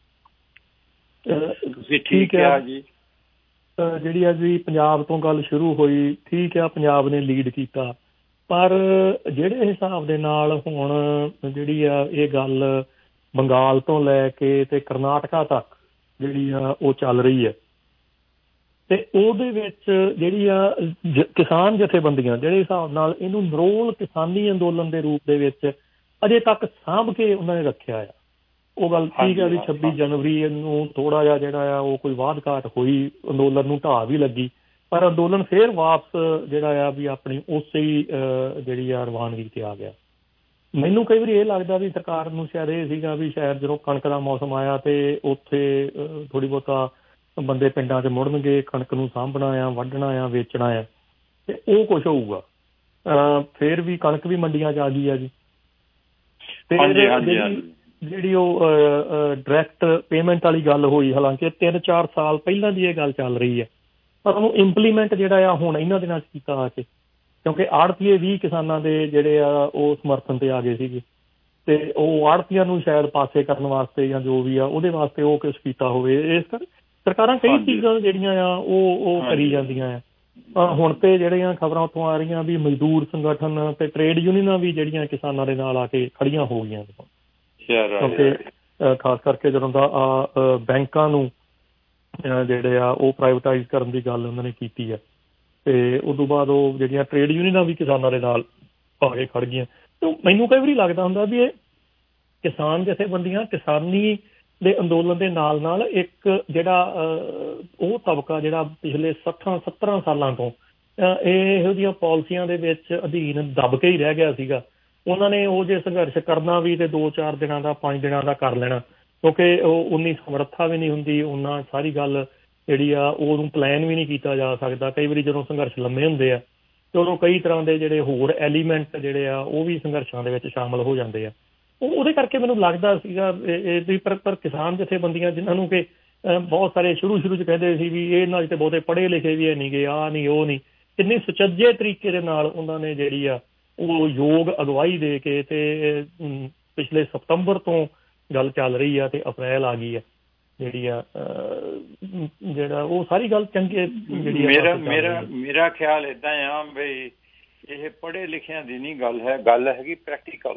S9: ਠੀਕ ਹੈ ਜੀ, ਜਿਹੜੀ ਆ ਜੀ ਪੰਜਾਬ ਤੋਂ ਗੱਲ ਸ਼ੁਰੂ ਹੋਈ, ਠੀਕ ਆ, ਪੰਜਾਬ ਨੇ ਲੀਡ ਕੀਤਾ, ਪਰ ਜਿਹੜੇ ਹਿਸਾਬ ਦੇ ਨਾਲ ਹੁਣ ਜਿਹੜੀ ਆ ਇਹ ਗੱਲ ਬੰਗਾਲ ਤੋਂ ਲੈ ਕੇ ਤੇ ਕਰਨਾਟਕਾ ਤੱਕ ਜਿਹੜੀ ਆ ਉਹ ਚੱਲ ਰਹੀ ਹੈ, ਤੇ ਉਹਦੇ ਵਿੱਚ ਜਿਹੜੀ ਆ ਕਿਸਾਨ ਜਥੇਬੰਦੀਆਂ ਜਿਹੜੇ ਹਿਸਾਬ ਨਾਲ ਇਹਨੂੰ ਨਰੋਲ ਕਿਸਾਨੀ ਅੰਦੋਲਨ ਦੇ ਰੂਪ ਦੇ ਵਿੱਚ ਅਜੇ ਤੱਕ ਸਾਂਭ ਕੇ ਉਹਨਾਂ ਨੇ ਰੱਖਿਆ ਆ। ਉਹ ਗੱਲ ਠੀਕ ਹੈ ਵੀ 26 ਜਨਵਰੀ ਨੂੰ ਥੋੜਾ ਜਿਹਾ ਜਿਹੜਾ ਆ ਉਹ ਕੋਈ ਵਾਧ ਘਾਟ ਹੋਈ, ਅੰਦੋਲਨ ਨੂੰ ਢਾਹ ਵੀ ਲੱਗੀ, ਪਰ ਅੰਦੋਲਨ ਫੇਰ ਵਾਪਸ ਜਿਹੜਾ ਆ ਵੀ ਆਪਣੀ ਉਸੇ ਹੀ ਜਿਹੜੀ ਆ ਰਵਾਨਗੀ ਤੇ ਆ ਗਿਆ। ਮੈਨੂੰ ਕਈ ਵਾਰੀ ਇਹ ਲੱਗਦਾ ਵੀ ਸਰਕਾਰ ਨੂੰ ਸ਼ਾਇਦ ਇਹ ਸੀਗਾ ਵੀ ਸ਼ਾਇਦ ਜਦੋਂ ਕਣਕ ਦਾ ਮੌਸਮ ਆਇਆ ਤੇ ਉੱਥੇ ਥੋੜ੍ਹੀ ਬਹੁਤਾ ਬੰਦੇ ਪਿੰਡਾਂ 'ਚ ਮੁੜਨਗੇ, ਕਣਕ ਨੂੰ ਸਾਂਭਣਾ ਆ, ਵੱਢਣਾ ਆ, ਵੇਚਣਾ ਆ, ਤੇ ਉਹ ਕੁਛ ਹੋਊਗਾ। ਫਿਰ ਵੀ ਕਣਕ ਵੀ ਮੰਡੀਆਂ 'ਚ ਆ ਗਈ ਆ ਜੀ। ਤੇ ਜਿਹੜੀ ਉਹ ਡਾਇਰੈਕਟ ਪੇਮੈਂਟ ਵਾਲੀ ਗੱਲ ਹੋਈ, ਹਾਲਾਂਕਿ 3-4 ਸਾਲ ਪਹਿਲਾਂ ਦੀ ਇਹ ਗੱਲ ਚੱਲ ਰਹੀ ਹੈ, ਪਰ ਉਹਨੂੰ ਇੰਪਲੀਮੈਂਟ ਜਿਹੜਾ ਆ ਹੁਣ ਇਹਨਾਂ ਦਿਨਾਂ 'ਚ ਕੀਤਾ ਆ ਕੇ, ਕਿਉਂਕਿ ਆੜ੍ਹਤੀਏ ਵੀ ਕਿਸਾਨਾਂ ਦੇ ਜਿਹੜੇ ਆ ਉਹ ਸਮਰਥਨ ਤੇ ਆ ਗਏ ਸੀਗੇ, ਤੇ ਉਹ ਆੜ੍ਹਤੀਆਂ ਨੂੰ ਸ਼ਾਇਦ ਪਾਸੇ ਕਰਨ ਵਾਸਤੇ ਜਾਂ ਜੋ ਵੀ ਆ ਉਹਦੇ ਵਾਸਤੇ ਉਹ ਕੁਛ ਕੀਤਾ ਹੋਵੇ। ਇਸ ਕਰਕੇ ਸਰਕਾਰਾਂ ਕਈ ਚੀਜ਼ਾਂ ਜਿਹੜੀਆਂ ਆ ਉਹ ਕਰੀ ਜਾਂਦੀਆਂ ਆ। ਹੁਣ ਤੇ ਜਿਹੜੀਆਂ ਖਬਰਾਂ ਉੱਥੋਂ ਆ ਰਹੀਆਂ ਵੀ ਮਜ਼ਦੂਰ ਸੰਗਠਨ ਤੇ ਟ੍ਰੇਡ ਯੂਨੀਅਨਾਂ ਵੀ ਜਿਹੜੀਆਂ ਕਿਸਾਨਾਂ ਦੇ ਨਾਲ ਆ ਕੇ ਖੜੀਆਂ ਹੋ ਗਈਆਂ, ਕਿਉਂਕਿ ਖਾਸ ਕਰਕੇ ਜਦੋਂ ਦਾ ਬੈਂਕਾਂ ਨੂੰ ਜਿਹੜੇ ਆ ਉਹ ਪ੍ਰਾਈਵੇਟਾਈਜ਼ ਕਰਨ ਦੀ ਗੱਲ ਉਹਨਾਂ ਨੇ ਕੀਤੀ ਹੈ, ਤੇ ਉਦੋਂ ਬਾਅਦ ਉਹ ਜਿਹੜੀਆਂ ਟ੍ਰੇਡ ਯੂਨੀਅਨਾਂ ਵੀ ਕਿਸਾਨਾਂ ਦੇ ਨਾਲ ਆ ਕੇ ਖੜ ਗਈਆਂ। ਤੇ ਮੈਨੂੰ ਕਈ ਵਾਰੀ ਲੱਗਦਾ ਹੁੰਦਾ ਵੀ ਇਹ ਕਿਸਾਨ ਜਥੇਬੰਦੀਆਂ ਕਿਸਾਨੀ ਦੇ ਅੰਦੋਲਨ ਦੇ ਨਾਲ ਨਾਲ ਇੱਕ ਜਿਹੜਾ ਉਹ ਤਬਕਾ ਜਿਹੜਾ ਪਿਛਲੇ 60-70 ਸਾਲਾਂ ਤੋਂ ਇਹੋ ਜਿਹੀਆਂ ਪਾਲਿਸੀਆਂ ਦੇ ਵਿੱਚ ਅਧੀਨ ਦਬ ਕੇ ਹੀ ਰਹਿ ਗਿਆ ਸੀਗਾ, ਉਹਨਾਂ ਨੇ ਉਹ ਜੇ ਸੰਘਰਸ਼ ਕਰਨਾ ਵੀ ਤੇ 2-4 ਦਿਨਾਂ ਦਾ 5 ਦਿਨਾਂ ਦਾ ਕਰ ਲੈਣਾ, ਕਿਉਂਕਿ ਉਹ ਉਨੀ ਸਮਰੱਥਾ ਵੀ ਨਹੀਂ ਹੁੰਦੀ, ਉਹਨਾਂ ਸਾਰੀ ਗੱਲ ਜਿਹੜੀ ਆ ਉਹਨੂੰ ਪਲਾਨ ਵੀ ਨਹੀਂ ਕੀਤਾ ਜਾ ਸਕਦਾ। ਕਈ ਵਾਰੀ ਜਦੋਂ ਸੰਘਰਸ਼ ਲੰਮੇ ਹੁੰਦੇ ਆ ਤੇ ਉਦੋਂ ਕਈ ਤਰ੍ਹਾਂ ਦੇ ਜਿਹੜੇ ਹੋਰ ਐਲੀਮੈਂਟ ਜਿਹੜੇ ਆ ਉਹ ਵੀ ਸੰਘਰਸ਼ਾਂ ਦੇ ਵਿੱਚ ਸ਼ਾਮਲ ਹੋ ਜਾਂਦੇ ਆ। ਉਹਦੇ ਕਰਕੇ ਮੈਨੂੰ ਲੱਗਦਾ ਸੀਗਾ ਵੀ ਪਰ ਕਿਸਾਨ ਜਥੇਬੰਦੀਆਂ ਜਿਨ੍ਹਾਂ ਨੂੰ ਕਿ ਬਹੁਤ ਸਾਰੇ ਸ਼ੁਰੂ 'ਚ ਕਹਿੰਦੇ ਸੀ ਵੀ ਇਹਨਾਂ 'ਚ ਤੇ ਬਹੁਤੇ ਪੜ੍ਹੇ ਲਿਖੇ ਵੀ ਹੈ ਨਹੀਂ ਗੇ, ਆਹ ਨਹੀਂ ਉਹ ਨਹੀਂ, ਕਿੰਨੇ ਸੁਚੱਜੇ ਤਰੀਕੇ ਦੇ ਨਾਲ ਉਹਨਾਂ ਨੇ ਜਿਹੜੀ ਆ ਉਹ ਯੋਗ ਅਗਵਾਈ ਦੇ ਕੇ ਤੇ ਪਿਛਲੇ ਸਤੰਬਰ ਤੋਂ ਗੱਲ ਚੱਲ ਰਹੀ ਆ ਤੇ ਅਪ੍ਰੈਲ ਆ ਗਈ ਆ ਜਿਹੜੀ ਆ ਜਿਹੜਾ ਉਹ ਸਾਰੀ ਗੱਲ ਚੰਗੀ ਜਿਹੜੀ
S10: ਮੇਰਾ ਖਿਆਲ ਏਦਾਂ ਆ ਵੀ ਇਹ ਪੜ੍ਹੇ ਲਿਖਿਆਂ ਦੀ ਨਹੀਂ ਗੱਲ ਹੈਗੀ ਪ੍ਰੈਕਟੀਕਲ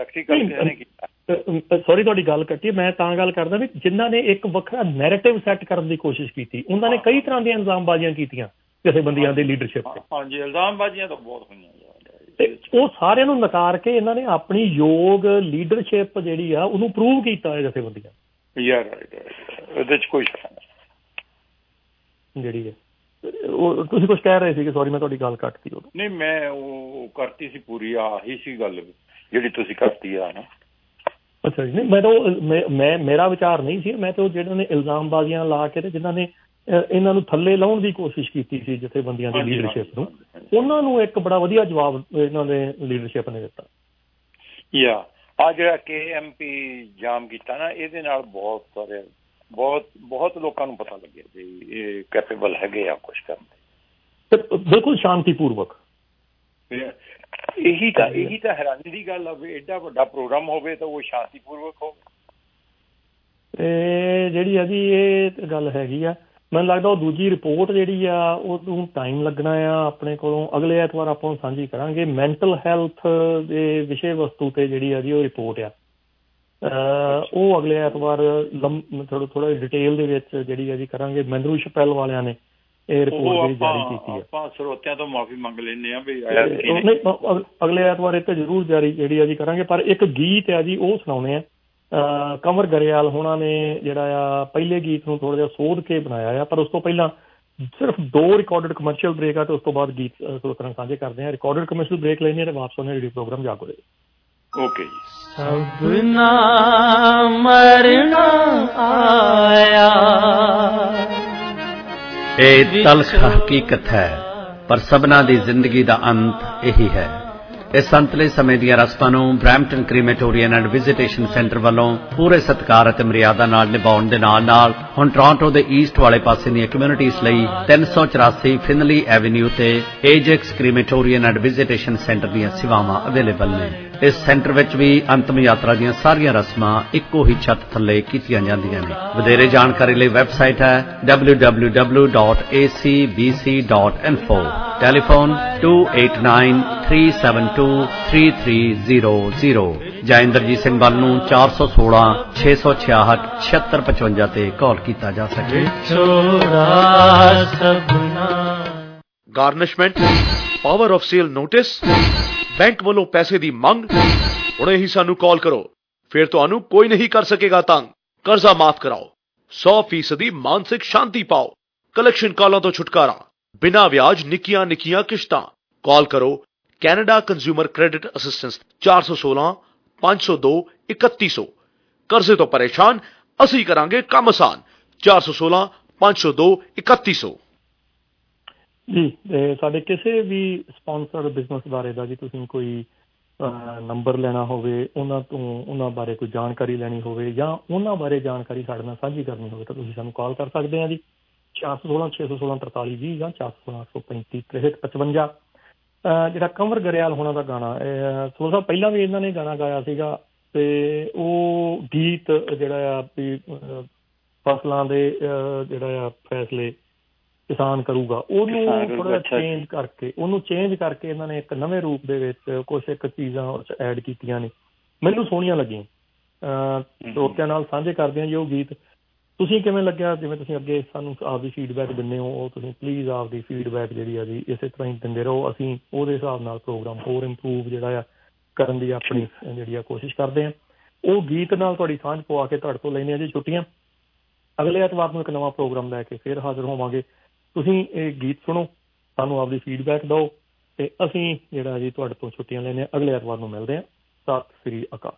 S9: ਸੌਰੀ ਤੁਹਾਡੀ ਗੱਲ ਕੱਟੀ, ਮੈਂ ਤਾਂ ਗੱਲ ਕਰਦਾ ਵੀ ਜਿਨ੍ਹਾਂ ਨੇ ਇੱਕ ਵੱਖਰਾ ਨੈਰੇਟਿਵ ਸੈੱਟ ਕਰਨ ਦੀ ਕੋਸ਼ਿਸ਼ ਕੀਤੀ, ਉਹਨਾਂ ਨੇ ਕਈ ਤਰ੍ਹਾਂ ਦੀਆਂ ਇਲਜ਼ਾਮਬਾਜ਼ੀਆਂ ਕੀਤੀਆਂ ਜਥੇਬੰਦੀਆਂ ਦੀ ਲੀਡਰਸ਼ਿਪ ਤੇ।
S10: ਹਾਂਜੀ, ਇਲਜ਼ਾਮਬਾਜ਼ੀਆਂ ਤਾਂ ਬਹੁਤ ਹੋਈਆਂ
S9: ਤੇ ਉਹ ਸਾਰਿਆਂ ਨੂੰ ਨਕਾਰ ਕੇ ਇਹਨਾਂ ਨੇ ਆਪਣੀ ਯੋਗ ਲੀਡਰਸ਼ਿਪ ਜਿਹੜੀ ਆ ਉਹਨੂੰ ਪ੍ਰੂਵ ਕੀਤਾ ਹੈ ਜਥੇਬੰਦੀਆਂ
S10: ਉਹਦੇ 'ਚ ਕੋਈ
S9: ਜਿਹੜੀ ਹੈ। ਉਹ ਤੁਸੀਂ ਕੁਛ ਕਹਿ ਰਹੇ ਸੀਗੇ, ਸੌਰੀ ਮੈਂ ਤੁਹਾਡੀ ਗੱਲ ਕੱਟਤੀ ਉਦੋਂ।
S10: ਨਹੀਂ, ਮੈਂ ਉਹ ਕਰਤੀ ਸੀ ਪੂਰੀ, ਆਹੀ ਸੀ ਗੱਲ ਜਿਹੜੀ ਤੁਸੀਂ ਕਰਤੀ ਆ ਨਾ।
S9: ਅੱਛਾ ਜੀ, ਨਹੀਂ ਮੈਂ ਤਾਂ ਮੇਰਾ ਵਿਚਾਰ ਨਹੀਂ ਸੀ, ਮੈਂ ਤਾਂ ਉਹ ਜਿਹਨਾਂ ਨੇ ਇਲਜ਼ਾਮਬਾਜ਼ੀਆਂ ਲਾ ਕੇ ਤੇ ਜਿਨ੍ਹਾਂ ਨੇ ਇਹਨਾਂ ਨੂੰ ਥੱਲੇ ਲਾਉਣ ਦੀ ਕੋਸ਼ਿਸ਼ ਕੀਤੀ ਸੀ ਜਥੇਬੰਦੀਆਂ ਦੀ ਲੀਡਰਸ਼ਿਪ ਨੂੰ, ਉਹਨਾਂ ਨੂੰ ਇੱਕ ਬੜਾ ਵਧੀਆ ਜਵਾਬ ਇਹਨਾਂ ਦੇ ਲੀਡਰਸ਼ਿਪ ਨੇ ਦਿੱਤਾ।
S10: ਆ ਜਿਹੜਾ KMP ਜਾਮ ਕੀਤਾ ਨਾ, ਇਹਦੇ ਨਾਲ ਬਹੁਤ ਸਾਰੇ ਬਹੁਤ ਲੋਕਾਂ ਨੂੰ ਪਤਾ ਲੱਗਿਆ ਵੀ ਇਹ ਕੈਪੇਬਲ ਹੈਗੇ ਆ ਕੁਛ ਕਰਨ ਦੇ,
S9: ਬਿਲਕੁਲ ਸ਼ਾਂਤੀਪੂਰਵਕ।
S10: ਇਹੀ ਤਾਂ ਹੈਰਾਨੀ ਦੀ ਗੱਲ ਆ ਵੀ ਐਡਾ ਵੱਡਾ ਪ੍ਰੋਗਰਾਮ ਹੋਵੇ ਤਾਂ ਉਹ ਸ਼ਾਂਤੀਪੂਰਵਕ ਹੋਵੇ।
S9: ਤੇ ਜਿਹੜੀ ਆ ਜੀ ਇਹ ਗੱਲ ਹੈਗੀ ਆ, ਮੈਨੂੰ ਲੱਗਦਾ ਉਹ ਦੂਜੀ ਰਿਪੋਰਟ ਜਿਹੜੀ ਆ ਉਹਨੂੰ ਟਾਈਮ ਲੱਗਣਾ ਆ। ਆਪਣੇ ਕੋਲੋਂ ਅਗਲੇ ਐਤਵਾਰ ਆਪਾਂ ਸਾਂਝੀ ਕਰਾਂਗੇ ਮੈਂਟਲ ਹੈਲਥ ਦੇ ਵਿਸ਼ੇ ਵਸਤੂ ਤੇ ਜਿਹੜੀ ਆ ਜੀ ਉਹ ਰਿਪੋਰਟ ਆ, ਉਹ ਅਗਲੇ ਐਤਵਾਰ ਥੋੜਾ ਡਿਟੇਲ ਦੇ ਵਿੱਚ ਜਿਹੜੀ ਆ ਜੀ ਕਰਾਂਗੇ। ਮਹਿੰਦਰੂ ਸ਼ਪੈਲ ਵਾਲਿਆਂ ਨੇ ਇਹ ਰਿਪੋਰਟ ਜਿਹੜੀ ਜਾਰੀ ਕੀਤੀ ਹੈ।
S10: ਆਪਾਂ ਸਰੋਤਿਆਂ ਤੋਂ ਮਾਫੀ ਮੰਗ ਲੈਂਦੇ ਆ ਵੀ
S9: ਅਗਲੇ ਐਤਵਾਰ ਇਹ ਤੇ ਜ਼ਰੂਰ ਜਾਰੀ ਜਿਹੜੀ ਆ ਜੀ ਕਰਾਂਗੇ। ਪਰ ਇੱਕ ਗੀਤ ਆ ਜੀ ਉਹ ਸੁਣਾਉਣੇ ਆ, ਕੰਵਰ ਗਰੇਵਾਲ ਹੋਣਾ ਨੇ ਜਿਹੜਾ ਆ ਪਹਿਲੇ ਗੀਤ ਨੂੰ ਥੋੜਾ ਜਿਹਾ ਸੋਧ ਕੇ ਬਣਾਇਆ ਆ, ਪਰ ਉਸ ਤੋਂ ਪਹਿਲਾਂ ਸਿਰਫ 2 ਰਿਕਾਰਡਡ ਕਮਰਸ਼ੀਅਲ ਬ੍ਰੇਕ ਆ ਤੇ ਉਸ ਤੋਂ ਬਾਅਦ ਗੀਤ ਸਰੋਤਿਆਂ ਸਾਂਝੇ ਕਰਦੇ ਆ। ਰਿਕਾਰਡਡ ਕਮਰਸ਼ੀਅਲ ਬ੍ਰੇਕ ਲੈਣੇ ਤੇ ਵਾਪਸ ਆਉਣੇ ਰੇਡੀਓ ਪ੍ਰੋਗਰਾਮ ਜਾਗੋ ਦੇ।
S10: ਓਕੇ ਜੀ।
S19: ਸਭਨਾ ਮਰਨਾ ਆਇਆ,
S11: ਇਹ ਤਲਖ ਹਕੀਕਤ ਹੈ, ਪਰ ਸਭਨਾ ਦੀ ਜ਼ਿੰਦਗੀ ਦਾ ਅੰਤ ਇਹੀ ਹੈ। ਇਸ ਅੰਤਲੇ ਸਮੇਂ ਦੀਆਂ ਰਸਮਾਂ ਨੂੰ Brampton crematorium and visitation centre ਵੱਲੋਂ ਪੂਰੇ ਸਤਿਕਾਰ ਅਤੇ ਮਰਿਆਦਾ ਨਾਲ ਨਿਭਾਉਣ ਦੇ ਨਾਲ ਹੁਣ ਟੋਰਾਂਟੋ ਦੇ ਈਸਟ ਵਾਲੇ ਪਾਸੇ ਦੀਆਂ ਕਮਿਊਨਿਟੀਜ਼ ਲਈ 384 ਫਿਨਲੀ ਐਵਨਿਊ ਤੇ Ajax crematorium and visitation centre ਦੀਆਂ ਸੇਵਾਵਾਂ ਅਵੇਲੇਬਲ ਨੇ। ਇਸ ਸੈਂਟਰ ਵਿੱਚ ਵੀ ਅੰਤਮ ਯਾਤਰਾ ਦੀਆਂ ਸਾਰੀਆਂ ਰਸਮਾਂ ਇੱਕੋ ਹੀ ਛੱਤ ਥੱਲੇ ਕੀਤੀਆਂ ਜਾਂਦੀਆਂ ਨੇ। ਵਧੇਰੇ ਜਾਣਕਾਰੀ ਲਈ ਵੈਬਸਾਈਟ ਹੈ www.acbc.info, ਟੈਲੀਫੋਨ 2893723300 ਜਾਂ ਇੰਦਰਜੀਤ ਸਿੰਘ ਬੱਲ ਨੂੰ 416 666 7655 ਤੇ ਕਾਲ ਕੀਤਾ ਜਾ ਸਕੇ।
S20: Garnishment, power of sale notice, bank ਵੱਲੋਂ ਪੈਸੇ ਦੀ ਮੰਗ, ਹੁਣੇ ਹੀ ਸਾਨੂੰ ਕਾਲ ਕਰੋ, ਫਿਰ ਤੁਹਾਨੂੰ ਕੋਈ ਨਹੀਂ ਕਰ ਸਕੇਗਾ ਤੰਗ। ਕਰਜ਼ਾ ਮਾਫ ਕਰਾਓ, 100% ਮਾਨਸਿਕ ਸ਼ਾਂਤੀ ਪਾਓ, ਕਲੈਕਸ਼ਨ ਕਾਲਾਂ ਤੋਂ ਛੁਟਕਾਰਾ, ਬਿਨਾਂ ਵਿਆਜ ਨਿੱਕੀਆਂ ਨਿੱਕੀਆਂ ਕਿਸ਼ਤਾਂ। ਕਾਲ ਕਰੋ ਕੈਨੇਡਾ ਕੰਜ਼ਿਊਮਰ ਕ੍ਰੈਡਿਟ ਅਸਿਸਟੈਂਸ 416 502 3100। ਕਰਜ਼ੇ ਤੋਂ ਪਰੇਸ਼ਾਨ, ਅਸੀਂ ਕਰਾਂਗੇ ਕੰਮ ਆਸਾਨ। 416 502 3100
S9: ਜੀ। ਸਾਡੇ ਕਿਸੇ ਵੀ ਸਪਾਂਸਰ ਬਿਜ਼ਨਸ ਬਾਰੇ ਦਾ ਜੀ ਤੁਸੀਂ ਕੋਈ ਨੰਬਰ ਲੈਣਾ ਹੋਵੇ, ਉਹਨਾਂ ਬਾਰੇ ਕੋਈ ਜਾਣਕਾਰੀ ਲੈਣੀ ਹੋਵੇ ਜਾਂ ਉਹਨਾਂ ਬਾਰੇ ਜਾਣਕਾਰੀ ਸਾਡੇ ਨਾਲ ਸਾਂਝੀ ਕਰਨੀ ਹੋਵੇ ਤਾਂ ਤੁਸੀਂ ਸਾਨੂੰ ਕਾਲ ਕਰ ਸਕਦੇ ਹਾਂ ਜੀ 416 616 43 20 ਜਾਂ 416 835 6355। ਜਿਹੜਾ ਕੰਵਰ ਗਰੇਵਾਲ ਹੋਣਾ ਦਾ ਗਾਣਾ, ਸੋ ਸਾਹਿਬ ਪਹਿਲਾਂ ਵੀ ਇਹਨਾਂ ਨੇ ਗਾਣਾ ਗਾਇਆ ਸੀਗਾ ਤੇ ਉਹ ਗੀਤ ਜਿਹੜਾ ਆ ਵੀ ਫਸਲਾਂ ਦੇ ਜਿਹੜਾ ਆ ਫੈਸਲੇ ਕਿਸਾਨ ਕਰੂਗਾ, ਉਹਨੂੰ ਥੋੜਾ ਚੇਂਜ ਕਰਕੇ ਇਹਨਾਂ ਨੇ ਇੱਕ ਨਵੇਂ ਰੂਪ ਦੇ ਵਿੱਚ ਕੁਛ ਇੱਕ ਚੀਜ਼ਾਂ ਐਡ ਕੀਤੀਆਂ ਨੇ, ਮੈਨੂੰ ਸੋਹਣੀਆਂ ਲੱਗੀਆਂ। ਸਰੋਤਿਆਂ ਨਾਲ ਸਾਂਝੇ ਕਰਦੇ ਹਾਂ ਜੀ ਉਹ ਗੀਤ। ਤੁਸੀਂ ਕਿਵੇਂ ਲੱਗਿਆ? ਜਿਵੇਂ ਤੁਸੀਂ ਅੱਗੇ ਸਾਨੂੰ ਆਪਦੀ ਫੀਡਬੈਕ ਦਿੰਦੇ ਹੋ, ਉਹ ਤੁਸੀਂ ਪਲੀਜ਼ ਆਪਦੀ ਫੀਡਬੈਕ ਜਿਹੜੀ ਆ ਜੀ ਇਸੇ ਤਰ੍ਹਾਂ ਹੀ ਦਿੰਦੇ ਰਹੋ। ਅਸੀਂ ਉਹਦੇ ਹਿਸਾਬ ਨਾਲ ਪ੍ਰੋਗਰਾਮ ਹੋਰ ਇੰਪਰੂਵ ਜਿਹੜਾ ਆ ਕਰਨ ਦੀ ਆਪਣੀ ਜਿਹੜੀ ਆ ਕੋਸ਼ਿਸ਼ ਕਰਦੇ ਹਾਂ। ਉਹ ਗੀਤ ਨਾਲ ਤੁਹਾਡੀ ਸਾਂਝ ਪਵਾ ਕੇ ਤੁਹਾਡੇ ਤੋਂ ਲੈਂਦੇ ਹਾਂ ਜੀ ਛੁੱਟੀਆਂ। ਅਗਲੇ ਐਤਵਾਰ ਨੂੰ ਇੱਕ ਨਵਾਂ ਪ੍ਰੋਗਰਾਮ ਲੈ ਕੇ ਫਿਰ ਹਾਜ਼ਰ ਹੋਵਾਂਗੇ। ਤੁਸੀਂ ਇਹ ਗੀਤ ਸੁਣੋ, ਸਾਨੂੰ ਆਪਦੀ ਫੀਡਬੈਕ ਦਿਓ ਤੇ ਅਸੀਂ ਜਿਹੜਾ ਜੀ ਤੁਹਾਡੇ ਤੋਂ ਛੁੱਟੀਆਂ ਲੈਂਦੇ ਹਾਂ। ਅਗਲੇ ਐਤਵਾਰ ਨੂੰ ਮਿਲਦੇ ਹਾਂ। ਸਤਿ ਸ੍ਰੀ ਅਕਾਲ।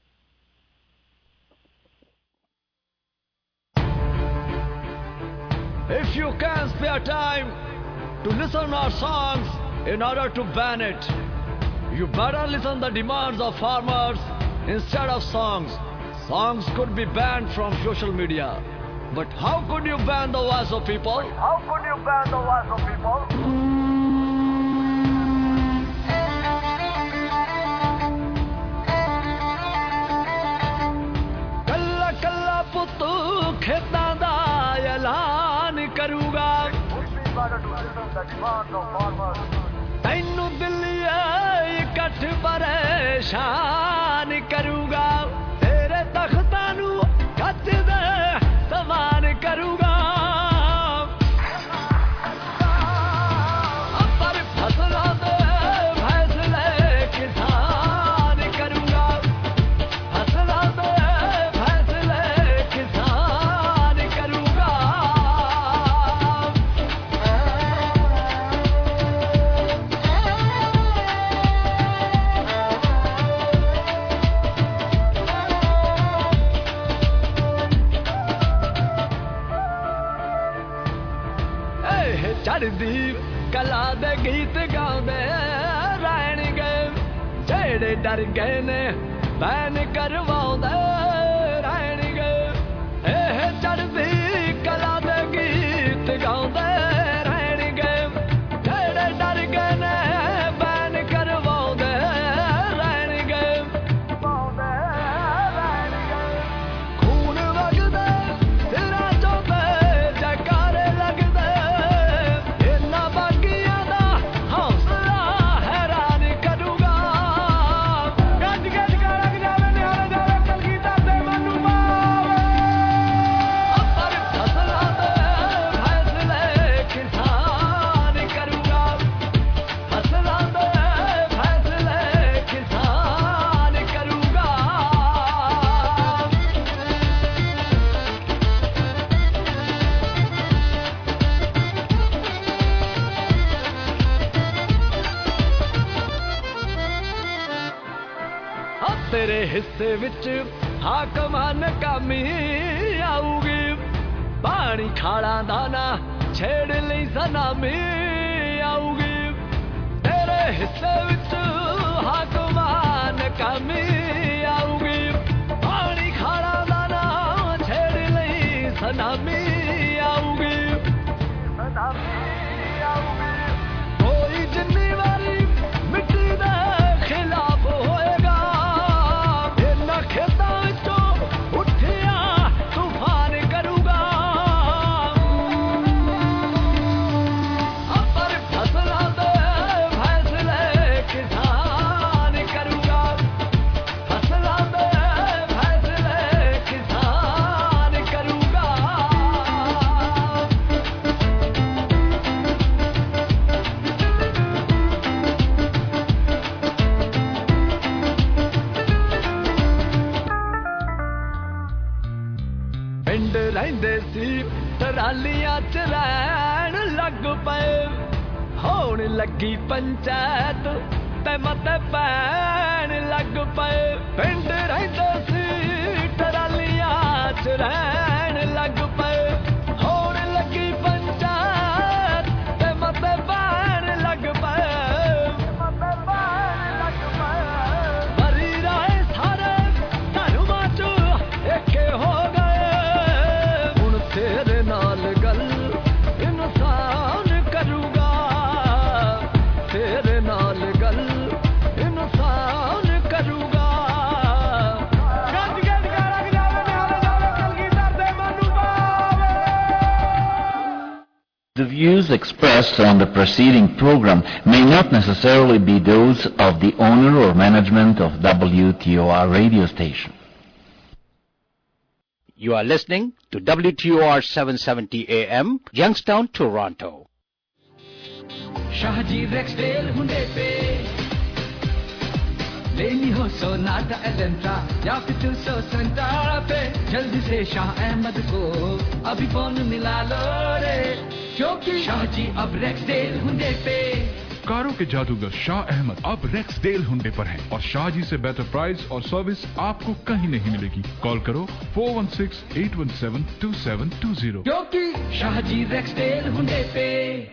S21: If you can spare time to listen our songs in order to ban it, you better listen the demands of farmers instead of songs. Songs could be banned from social media. But how could you ban the voice of people? How could you ban the voice of people? Kalla kalla puttu kheta da ऐलान करूगा, तैनू दिल्ली इकट्ठ परेशान करूगा, तेरे तख्तां नू कच दे समान करूगा। पर फसलां दे फैसले किसान करूगा, फसलां दे फैसले किसान करूगा। चढ़दी कला दे गीत गाउंदे रहणगे, जेड़े डर गए ने बैन करवाउंदे रहणगे। चढ़दी कला दे गीत गाउंदे रहणगे, जेड़े डर गए ने बैन करवाउंदे रहणगे। खून वगदे सिरां चों ते जयकारे लगदे, तेरे हिस्से विच हाकमान कामी आऊगी, पानी खाड़ा दाना छेड़ लई सनामी आऊगी। तेरे हिस्से विच हाकमान कामी आऊगी, पानी खाड़ा दाना छेड़ लई सनामी आऊगी। कोई जिन्नी वारी मिट्टी दे खिलाफ होएगा, खेतां विचों उठिया तूफान करूगा। पर फसलां दे फैसले किसान करूगा, फसलां दे फैसले किसान करूगा। पिंड रहिंदे सी टरालियां च रहण लग पए, होण लगी पंचायत ते मते पैन लग पए पिंड रहिंदे सी टरालियां च रहन लग पए होण लगी पंचायत ते मते पैन लग पए मरी रहे सारे धर्मां च एके हो गए हुण तेरे नाल गल इंसान करूगा तेरे नाल गल इंसान करूगा
S2: The views expressed on the preceding program may not necessarily be those of the owner or management of WTOR radio station.
S22: You are listening to WTOR 770 AM, Youngstown, Toronto.
S21: Shahaji रेक्सडेल Hunde पे लेनी हो सोनाटा एलेंट्रा या फिर 270 पे जल्दी से शाह अहमद को अभी फोन मिला लो रे क्योंकि शाहजी अब रेक्सडेल हुंडे पे
S23: कारों के जादूगर शाह अहमद अब रेक्सडेल हुंडे पर हैं और शाहजी से बेहतर प्राइस और सर्विस आपको कहीं नहीं मिलेगी। कॉल करो 416-817-2720
S21: क्योंकि शाहजी रेक्सडेल हुंडे पे।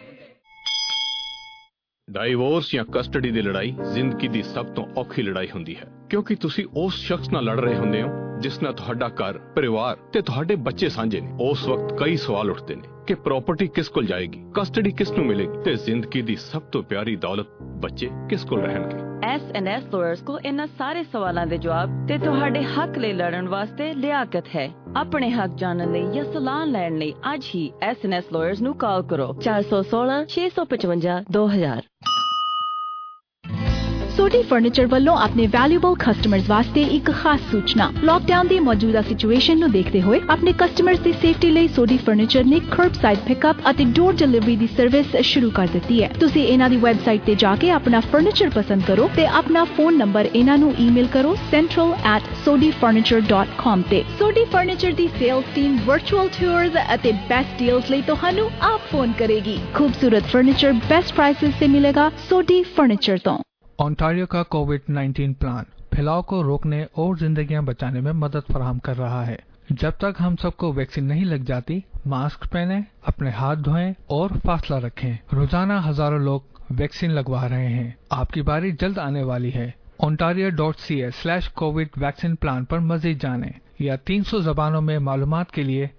S3: ਡਾਈਵੋਰਸ ਜਾਂ ਕਸਟਡੀ ਦੀ ਲੜਾਈ ਜ਼ਿੰਦਗੀ ਦੀ ਸਭ ਤੋਂ ਔਖੀ ਲੜਾਈ ਹੁੰਦੀ ਹੈ ਕਿਉਂਕਿ ਤੁਸੀਂ ਉਸ ਸ਼ਖਸ ਨਾਲ ਲੜ ਰਹੇ ਹੁੰਦੇ ਹੋ ਜਿਸ ਨਾਲ ਤੁਹਾਡਾ ਘਰ ਪਰਿਵਾਰ ਤੇ ਤੁਹਾਡੇ ਬੱਚੇ ਸਾਂਝੇ ਨੇ। ਉਸ ਵਕਤ ਕਈ ਸਵਾਲ ਉੱਠਦੇ ਨੇ ਕਿ ਪ੍ਰਾਪਰਟੀ ਕਿਸ ਕੋਲ ਜਾਏਗੀ, ਕਸਟਡੀ ਕਿਸ ਨੂੰ ਮਿਲੇਗੀ ਤੇ ਜ਼ਿੰਦਗੀ ਦੀ ਸਭ ਤੋਂ ਪਿਆਰੀ ਦੌਲਤ ਬੱਚੇ ਕਿਸ ਕੋਲ ਰਹਿਣਗੇ।
S24: S&S lawyers को इन्हां सारे सवालों के जवाब ते तुहाडे हक लई लड़न वास्ते लियाकत है। अपने हक जानने लई या सलाह लैण लई अज ही S&S lawyers ਨੂੰ ਕਾਲ ਕਰੋ 416 655 2000।
S1: सोडी फर्नीचर ਵੱਲੋਂ ਆਪਣੇ ਵੈਲਿਊਬਲ ਕਸਟਮਰਸ ਵਾਸਤੇ ਇੱਕ ਖਾਸ ਸੂਚਨਾ। ਲੌਕਡਾਊਨ ਦੀ ਮੌਜੂਦਾ ਸਿਚੁਏਸ਼ਨ ਨੂੰ ਦੇਖਦੇ ਹੋਏ ਆਪਣੇ ਕਸਟਮਰਸ ਦੀ ਸੇਫਟੀ ਲਈ ਸੋਡੀ ਫਰਨੀਚਰ ਨੇ ਕਰਬਸਾਈਡ ਪਿਕਅਪ ਅਤੇ ਡੋਰ ਡਿਲੀਵਰੀ ਦੀ ਸਰਵਿਸ ਸ਼ੁਰੂ ਕਰ ਦਿੱਤੀ ਹੈ। ਤੁਸੀਂ ਇਹਨਾਂ ਦੀ ਵੈਬਸਾਈਟ ਤੇ ਜਾ ਕੇ ਆਪਣਾ ਫਰਨੀਚਰ ਪਸੰਦ ਕਰੋ ਤੇ ਆਪਣਾ ਫੋਨ ਨੰਬਰ ਇਹਨਾਂ ਨੂੰ ਈਮੇਲ ਕਰੋ central@sodifurniture.com ਤੇ। ਸੋਡੀ ਫਰਨੀਚਰ ਦੀ ਸੇਲਸ ਟੀਮ ਵਰਚੁਅਲ ਟੂਰਸ ਅਤੇ ਬੈਸਟ ਡੀਲਸ ਲਈ ਤੁਹਾਨੂੰ ਆਪ ਫੋਨ ਕਰੇਗੀ। ਖੂਬਸੂਰਤ ਫਰਨੀਚਰ ਬੈਸਟ ਪ੍ਰਾइसेस से मिलेगा सोडी फर्नीचर तो।
S25: ओंटारियो का कोविड-19 प्लान फैलाव को रोकने और जिंदगियां बचाने में मदद फराहम कर रहा है। जब तक हम सबको वैक्सीन नहीं लग जाती, मास्क पहने, अपने हाथ धोएं और फासला रखें। रोजाना हजारों लोग वैक्सीन लगवा रहे हैं। आपकी बारी जल्द आने वाली है। ontario.ca/covid वैक्सीन प्लान पर मजीद जानें या 300 जबानों में मालूमात के लिए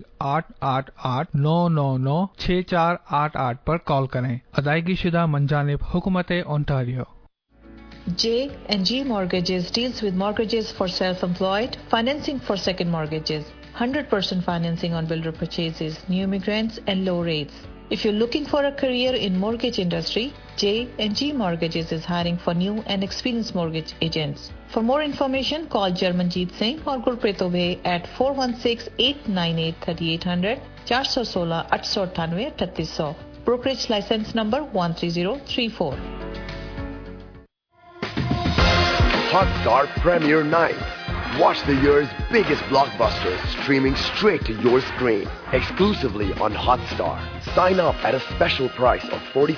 S25: 1-888-999-6488 पर कॉल करें। अदायगी शुदा मंजानिब हुकूमत Ontario.
S26: J&G Mortgages deals with mortgages for self-employed, financing for second mortgages, 100% financing on builder purchases, new immigrants and low rates. If you're looking for a career in mortgage industry, J&G Mortgages is hiring for new and experienced mortgage agents. For more information, call Jarmanjeet Singh or Gurpreet Obey at 416-898-3800, 416-898-3800. Brokerage license number 13034.
S27: Hotstar Premier Night. Watch the year's biggest blockbusters streaming straight to your screen exclusively on Hotstar. Sign up at a special price of $45